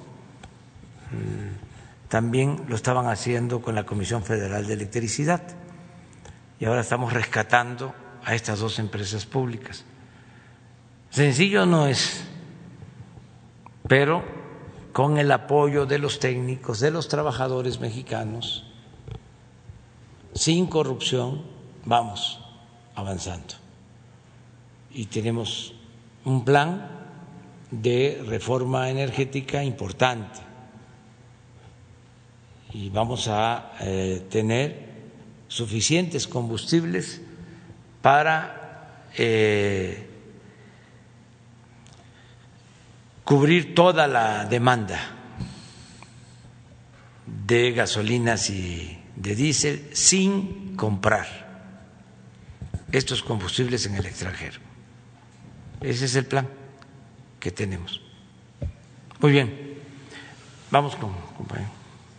también lo estaban haciendo con la Comisión Federal de Electricidad. Y ahora estamos rescatando a estas 2 empresas públicas. Sencillo no es, pero con el apoyo de los técnicos, de los trabajadores mexicanos, sin corrupción, vamos avanzando. Y tenemos un plan de reforma energética importante y vamos a tener suficientes combustibles para cubrir toda la demanda de gasolinas y de diésel sin comprar estos combustibles en el extranjero. Ese es el plan que tenemos. Muy bien, vamos con compañero.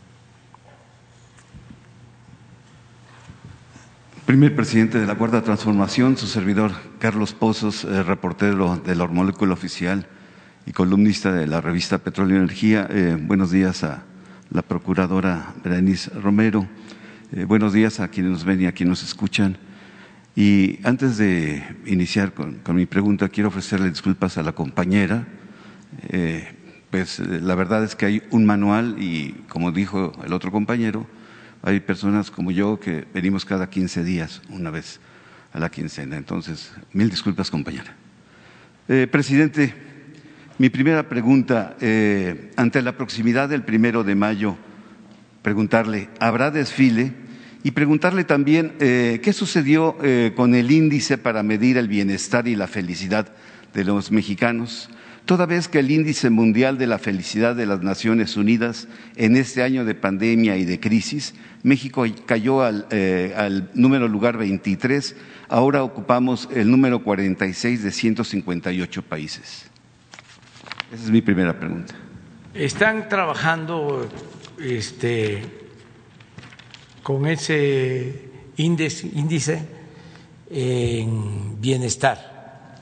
Primer presidente de la Cuarta Transformación, su servidor Carlos Pozos, reportero de la Hormolécula Oficial y columnista de la revista Petróleo y Energía. Buenos días a la procuradora Berenice Romero. Buenos días a quienes nos ven y a quienes nos escuchan. Y antes de iniciar con mi pregunta, quiero ofrecerle disculpas a la compañera. Pues la verdad es que hay un manual y, como dijo el otro compañero, hay personas como yo que venimos cada 15 días, una vez a la quincena. Entonces, mil disculpas, compañera. Presidente, mi primera pregunta, ante la proximidad del 1 de mayo, preguntarle, ¿habrá desfile? Y preguntarle también, ¿qué sucedió con el índice para medir el bienestar y la felicidad de los mexicanos? Toda vez que el índice mundial de la felicidad de las Naciones Unidas en este año de pandemia y de crisis, México cayó al número lugar 23, ahora ocupamos el número 46 de 158 países. Esa es mi primera pregunta. Están trabajando con ese índice en bienestar.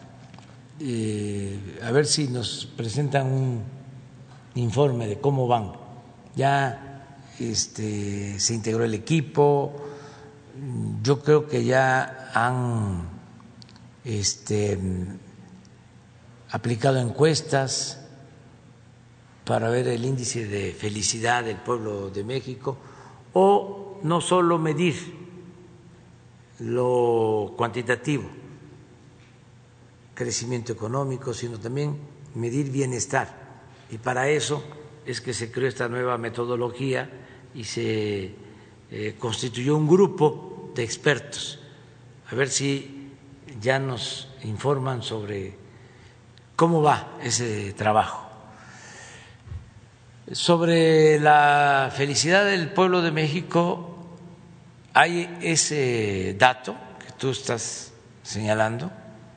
A ver si nos presentan un informe de cómo van. Ya se integró el equipo, yo creo que ya han aplicado encuestas para ver el índice de felicidad del pueblo de México, o no solo medir lo cuantitativo, crecimiento económico, sino también medir bienestar. Y para eso es que se creó esta nueva metodología y se constituyó un grupo de expertos. A ver si ya nos informan sobre cómo va ese trabajo. Sobre la felicidad del pueblo de México, hay ese dato que tú estás señalando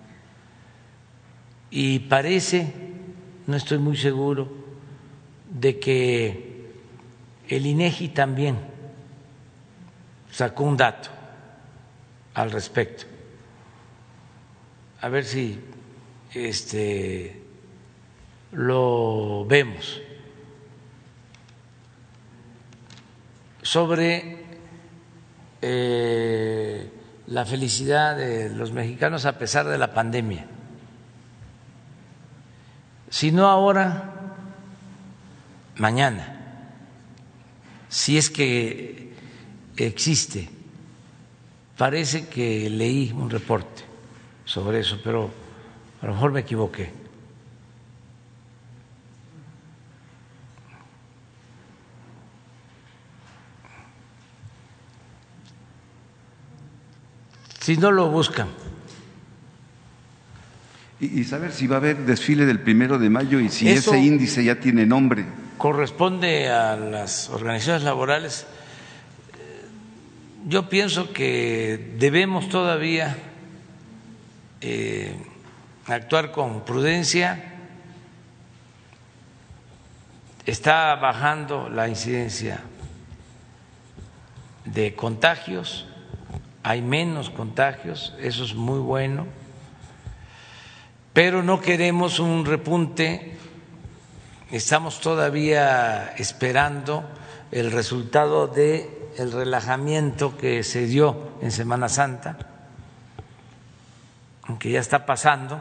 y parece, no estoy muy seguro, de que el INEGI también sacó un dato al respecto. A ver si lo vemos. Sobre la felicidad de los mexicanos a pesar de la pandemia. Si no ahora, mañana, si es que existe. Parece que leí un reporte sobre eso, pero a lo mejor me equivoqué. Si no lo buscan. Y saber si va a haber desfile del 1 de mayo y si ese índice ya tiene nombre. Corresponde a las organizaciones laborales. Yo pienso que debemos todavía actuar con prudencia. Está bajando la incidencia de contagios, hay menos contagios, eso es muy bueno, pero no queremos un repunte. Estamos todavía esperando el resultado del relajamiento que se dio en Semana Santa, aunque ya está pasando,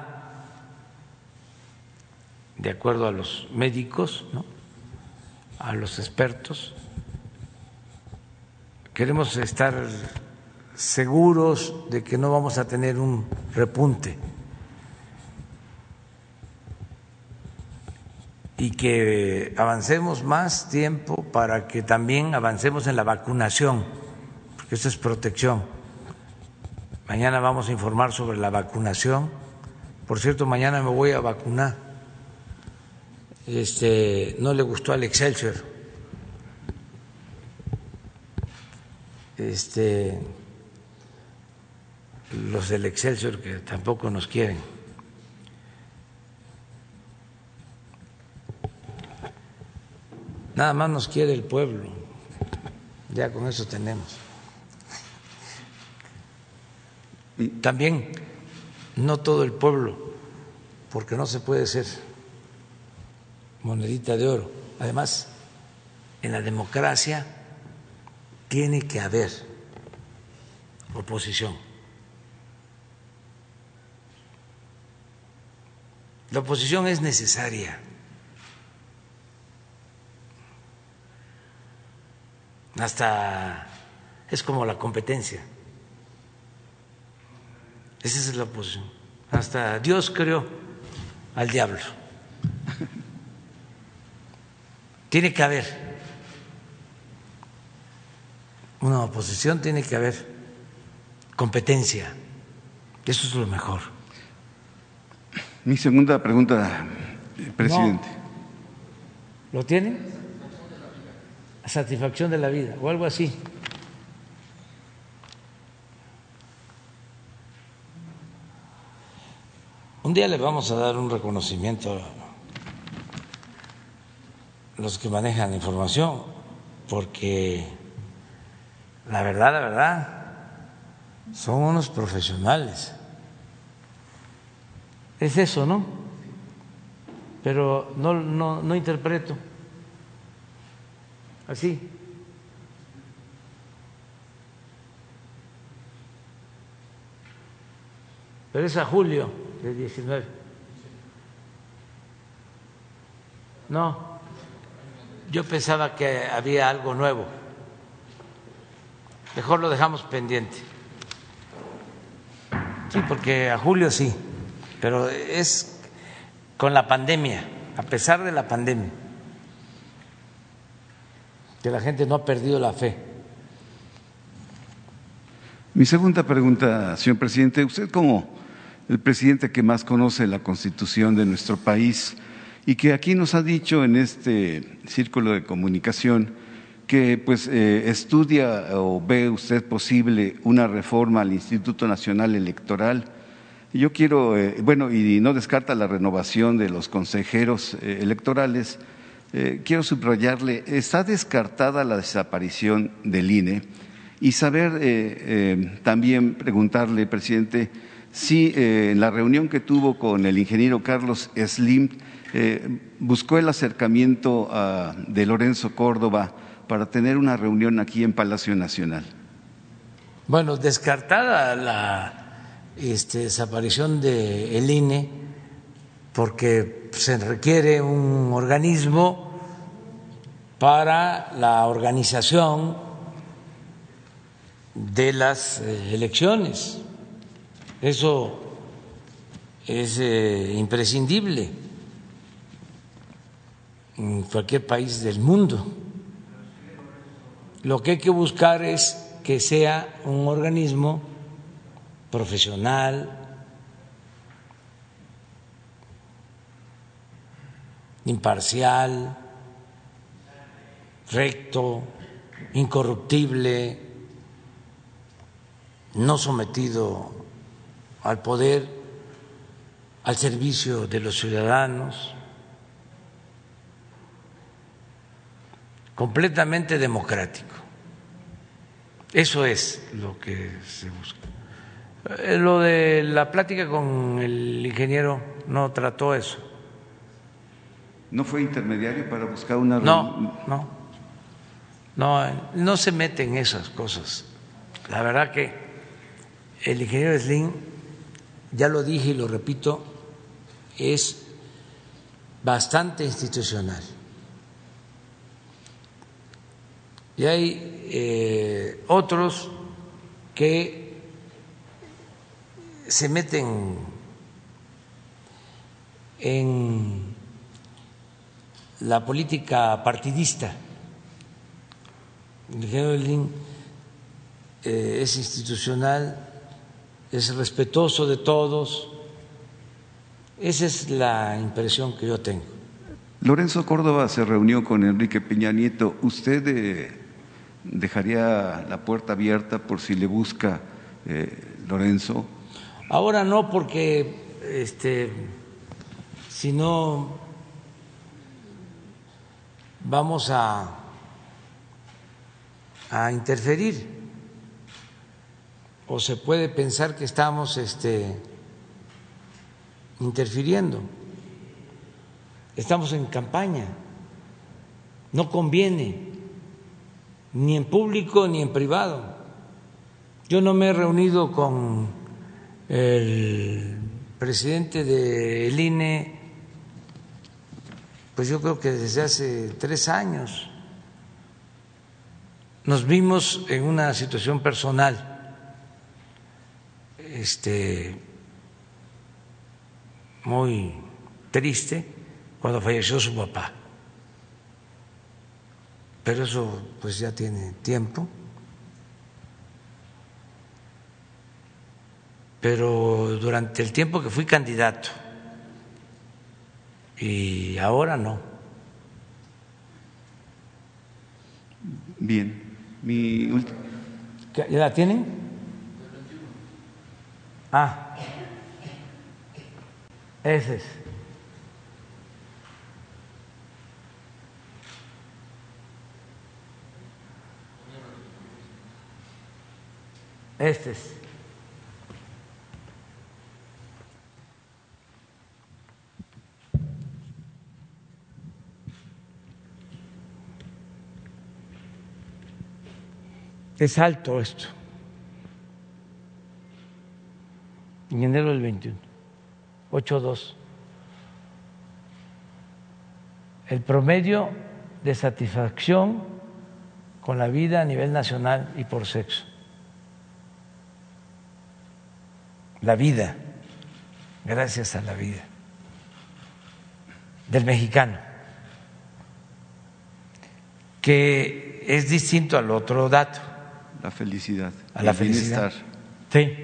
de acuerdo a los médicos, ¿no?, a los expertos. Queremos estar seguros de que no vamos a tener un repunte y que avancemos más tiempo para que también avancemos en la vacunación, porque esto es protección. Mañana vamos a informar sobre la vacunación. Por cierto, mañana me voy a vacunar. No le gustó al Excelsior los del Excelsior, que tampoco nos quieren. Nada más nos quiere el pueblo, ya con eso tenemos. Y también no todo el pueblo, porque no se puede ser monedita de oro. Además, en la democracia tiene que haber oposición. La oposición es necesaria. Hasta es como la competencia. Esa es la oposición. Hasta Dios creó al diablo. Tiene que haber una oposición, tiene que haber competencia. Eso es lo mejor. Mi segunda pregunta, presidente. No. ¿Lo tiene? Satisfacción de la vida o algo así. Un día le vamos a dar un reconocimiento a los que manejan la información, porque la verdad, son unos profesionales. Es eso, ¿no? Pero no interpreto así. Pero es a julio del 19. No, yo pensaba que había algo nuevo. Mejor lo dejamos pendiente. Sí, porque a julio sí, pero es con la pandemia, a pesar de la pandemia, que la gente no ha perdido la fe. Mi segunda pregunta, señor presidente, usted como el presidente que más conoce la Constitución de nuestro país y que aquí nos ha dicho en este círculo de comunicación que pues estudia o ve usted posible una reforma al Instituto Nacional Electoral. Yo quiero, y no descarta la renovación de los consejeros electorales. Quiero subrayarle, está descartada la desaparición del INE y saber también preguntarle, presidente, si en la reunión que tuvo con el ingeniero Carlos Slim buscó el acercamiento de Lorenzo Córdoba para tener una reunión aquí en Palacio Nacional. Bueno, descartada la desaparición del INE, porque se requiere un organismo para la organización de las elecciones. Eso es imprescindible en cualquier país del mundo. Lo que hay que buscar es que sea un organismo profesional, imparcial, recto, incorruptible, no sometido al poder, al servicio de los ciudadanos, completamente democrático. Eso es lo que se busca. Lo de la plática con el ingeniero no trató eso. ¿No fue intermediario para buscar una reunión? No se mete en esas cosas. La verdad que el ingeniero Slim, ya lo dije y lo repito, es bastante institucional. Y hay otros que se meten en la política partidista. El ingeniero Slim es institucional, es respetuoso de todos. Esa es la impresión que yo tengo. Lorenzo Córdoba se reunió con Enrique Peña Nieto. ¿Usted ¿dejaría la puerta abierta por si le busca Lorenzo? Ahora no, porque si no vamos a interferir, o se puede pensar que estamos interfiriendo. Estamos en campaña, no conviene, ni en público ni en privado. Yo no me he reunido con el presidente del INE, pues yo creo que desde hace 3 años. Nos vimos en una situación personal, muy triste, cuando falleció su papá. Pero eso pues ya tiene tiempo. Pero durante el tiempo que fui candidato y ahora no. Bien. ¿Ya la tienen? Ese es. Este es. Es alto esto. En enero del 21, 8.2. El promedio de satisfacción con la vida a nivel nacional y por sexo. La vida, gracias a la vida del mexicano, que es distinto al otro dato. La felicidad. A la felicidad. Bienestar. Sí.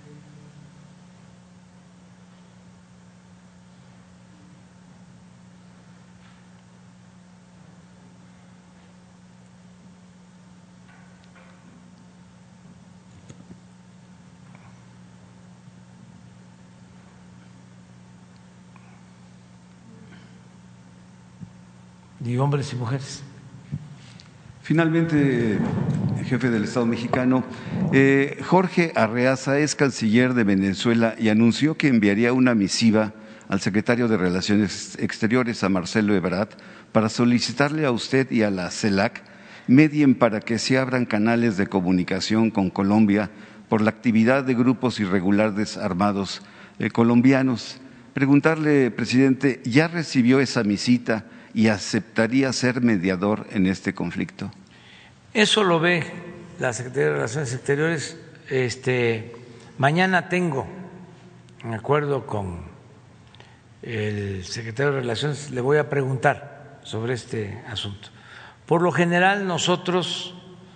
Y hombres y mujeres. Finalmente, jefe del Estado mexicano, Jorge Arreaza es canciller de Venezuela y anunció que enviaría una misiva al secretario de Relaciones Exteriores, a Marcelo Ebrard, para solicitarle a usted y a la CELAC medien para que se abran canales de comunicación con Colombia por la actividad de grupos irregulares armados colombianos. Preguntarle, presidente, ¿ya recibió esa misita y aceptaría ser mediador en este conflicto? Eso lo ve la Secretaría de Relaciones Exteriores. Mañana tengo un acuerdo con el secretario de Relaciones, le voy a preguntar sobre este asunto. Por lo general nosotros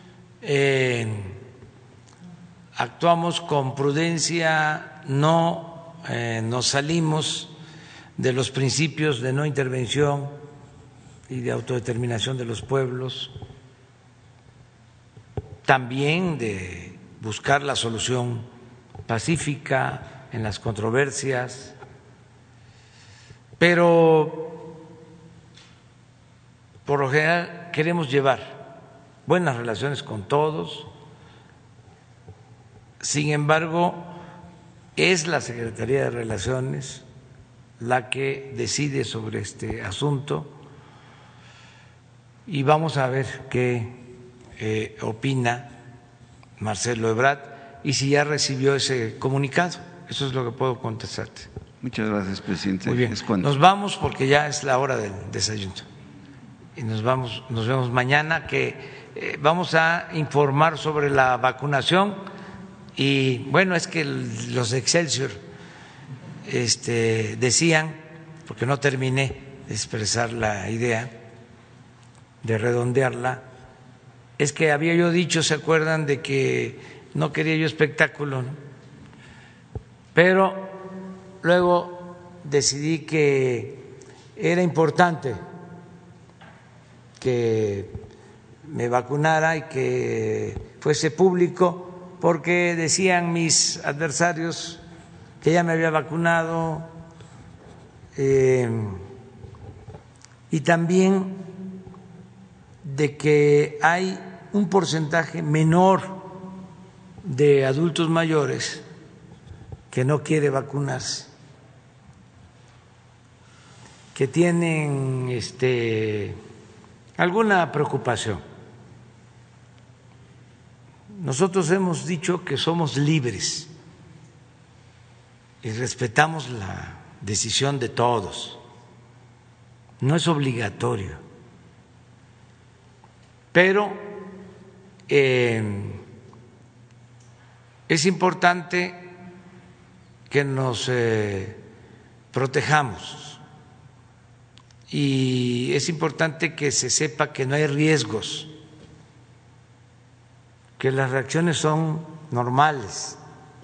actuamos con prudencia, no nos salimos de los principios de no intervención y de autodeterminación de los pueblos, también de buscar la solución pacífica en las controversias, pero por lo general queremos llevar buenas relaciones con todos. Sin embargo, es la Secretaría de Relaciones la que decide sobre este asunto y vamos a ver qué opina Marcelo Ebrard y si ya recibió ese comunicado. Eso es lo que puedo contestarte. Muchas gracias, presidente. Muy bien. Nos vamos porque ya es la hora del desayuno y nos vemos mañana, que vamos a informar sobre la vacunación. Y bueno, es que los de Excelsior decían, porque no terminé de expresar la idea, de redondearla, es que había yo dicho, ¿se acuerdan de que no quería yo espectáculo, ¿no? Pero luego decidí que era importante que me vacunara y que fuese público, porque decían mis adversarios que ya me había vacunado, y también de que hay un porcentaje menor de adultos mayores que no quiere vacunarse, que tienen alguna preocupación. Nosotros hemos dicho que somos libres y respetamos la decisión de todos, no es obligatorio, pero es importante que nos protejamos y es importante que se sepa que no hay riesgos, que las reacciones son normales.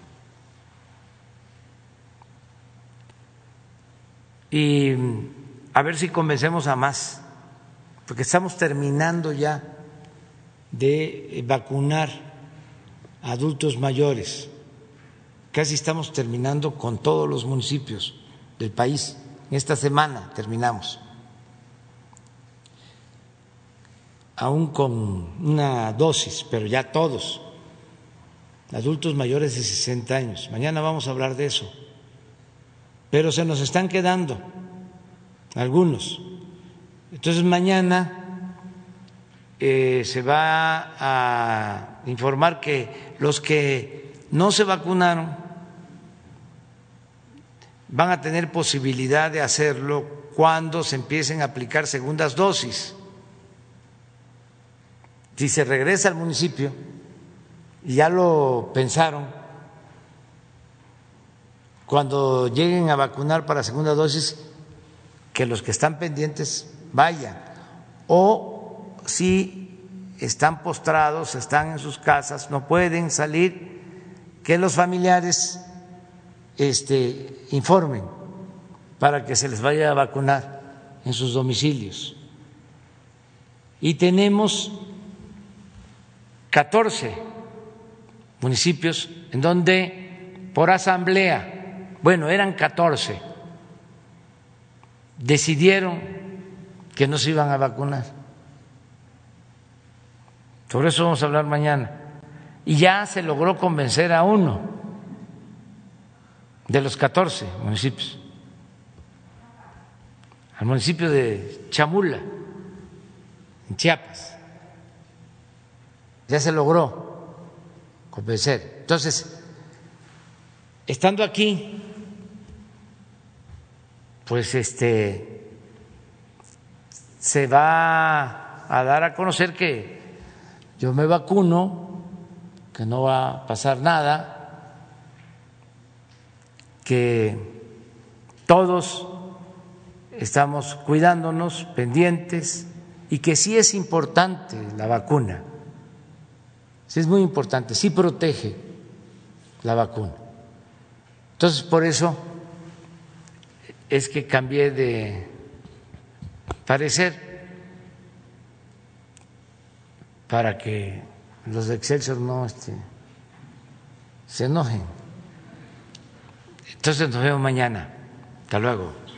Y a ver si convencemos a más, porque estamos terminando ya de vacunar a adultos mayores, casi estamos terminando con todos los municipios del país. Esta semana terminamos, aún con una dosis, pero ya todos, adultos mayores de 60 años. Mañana vamos a hablar de eso, pero se nos están quedando algunos. Entonces mañana se va a informar que los que no se vacunaron van a tener posibilidad de hacerlo cuando se empiecen a aplicar segundas dosis. Si se regresa al municipio y ya lo pensaron, cuando lleguen a vacunar para segunda dosis, que los que están pendientes vayan, o si están postrados, están en sus casas, no pueden salir, que los familiares informen para que se les vaya a vacunar en sus domicilios. Y tenemos 14 municipios en donde por asamblea, bueno, eran 14, decidieron que no se iban a vacunar. Sobre eso vamos a hablar mañana. Y ya se logró convencer a uno de los 14 municipios, al municipio de Chamula, en Chiapas. Ya se logró convencer. Entonces, estando aquí, pues se va a dar a conocer que yo me vacuno, que no va a pasar nada, que todos estamos cuidándonos, pendientes, y que sí es importante la vacuna. Sí, es muy importante, sí protege la vacuna. Entonces, por eso es que cambié de parecer, para que los de Excelsior no se enojen. Entonces nos vemos mañana. Hasta luego.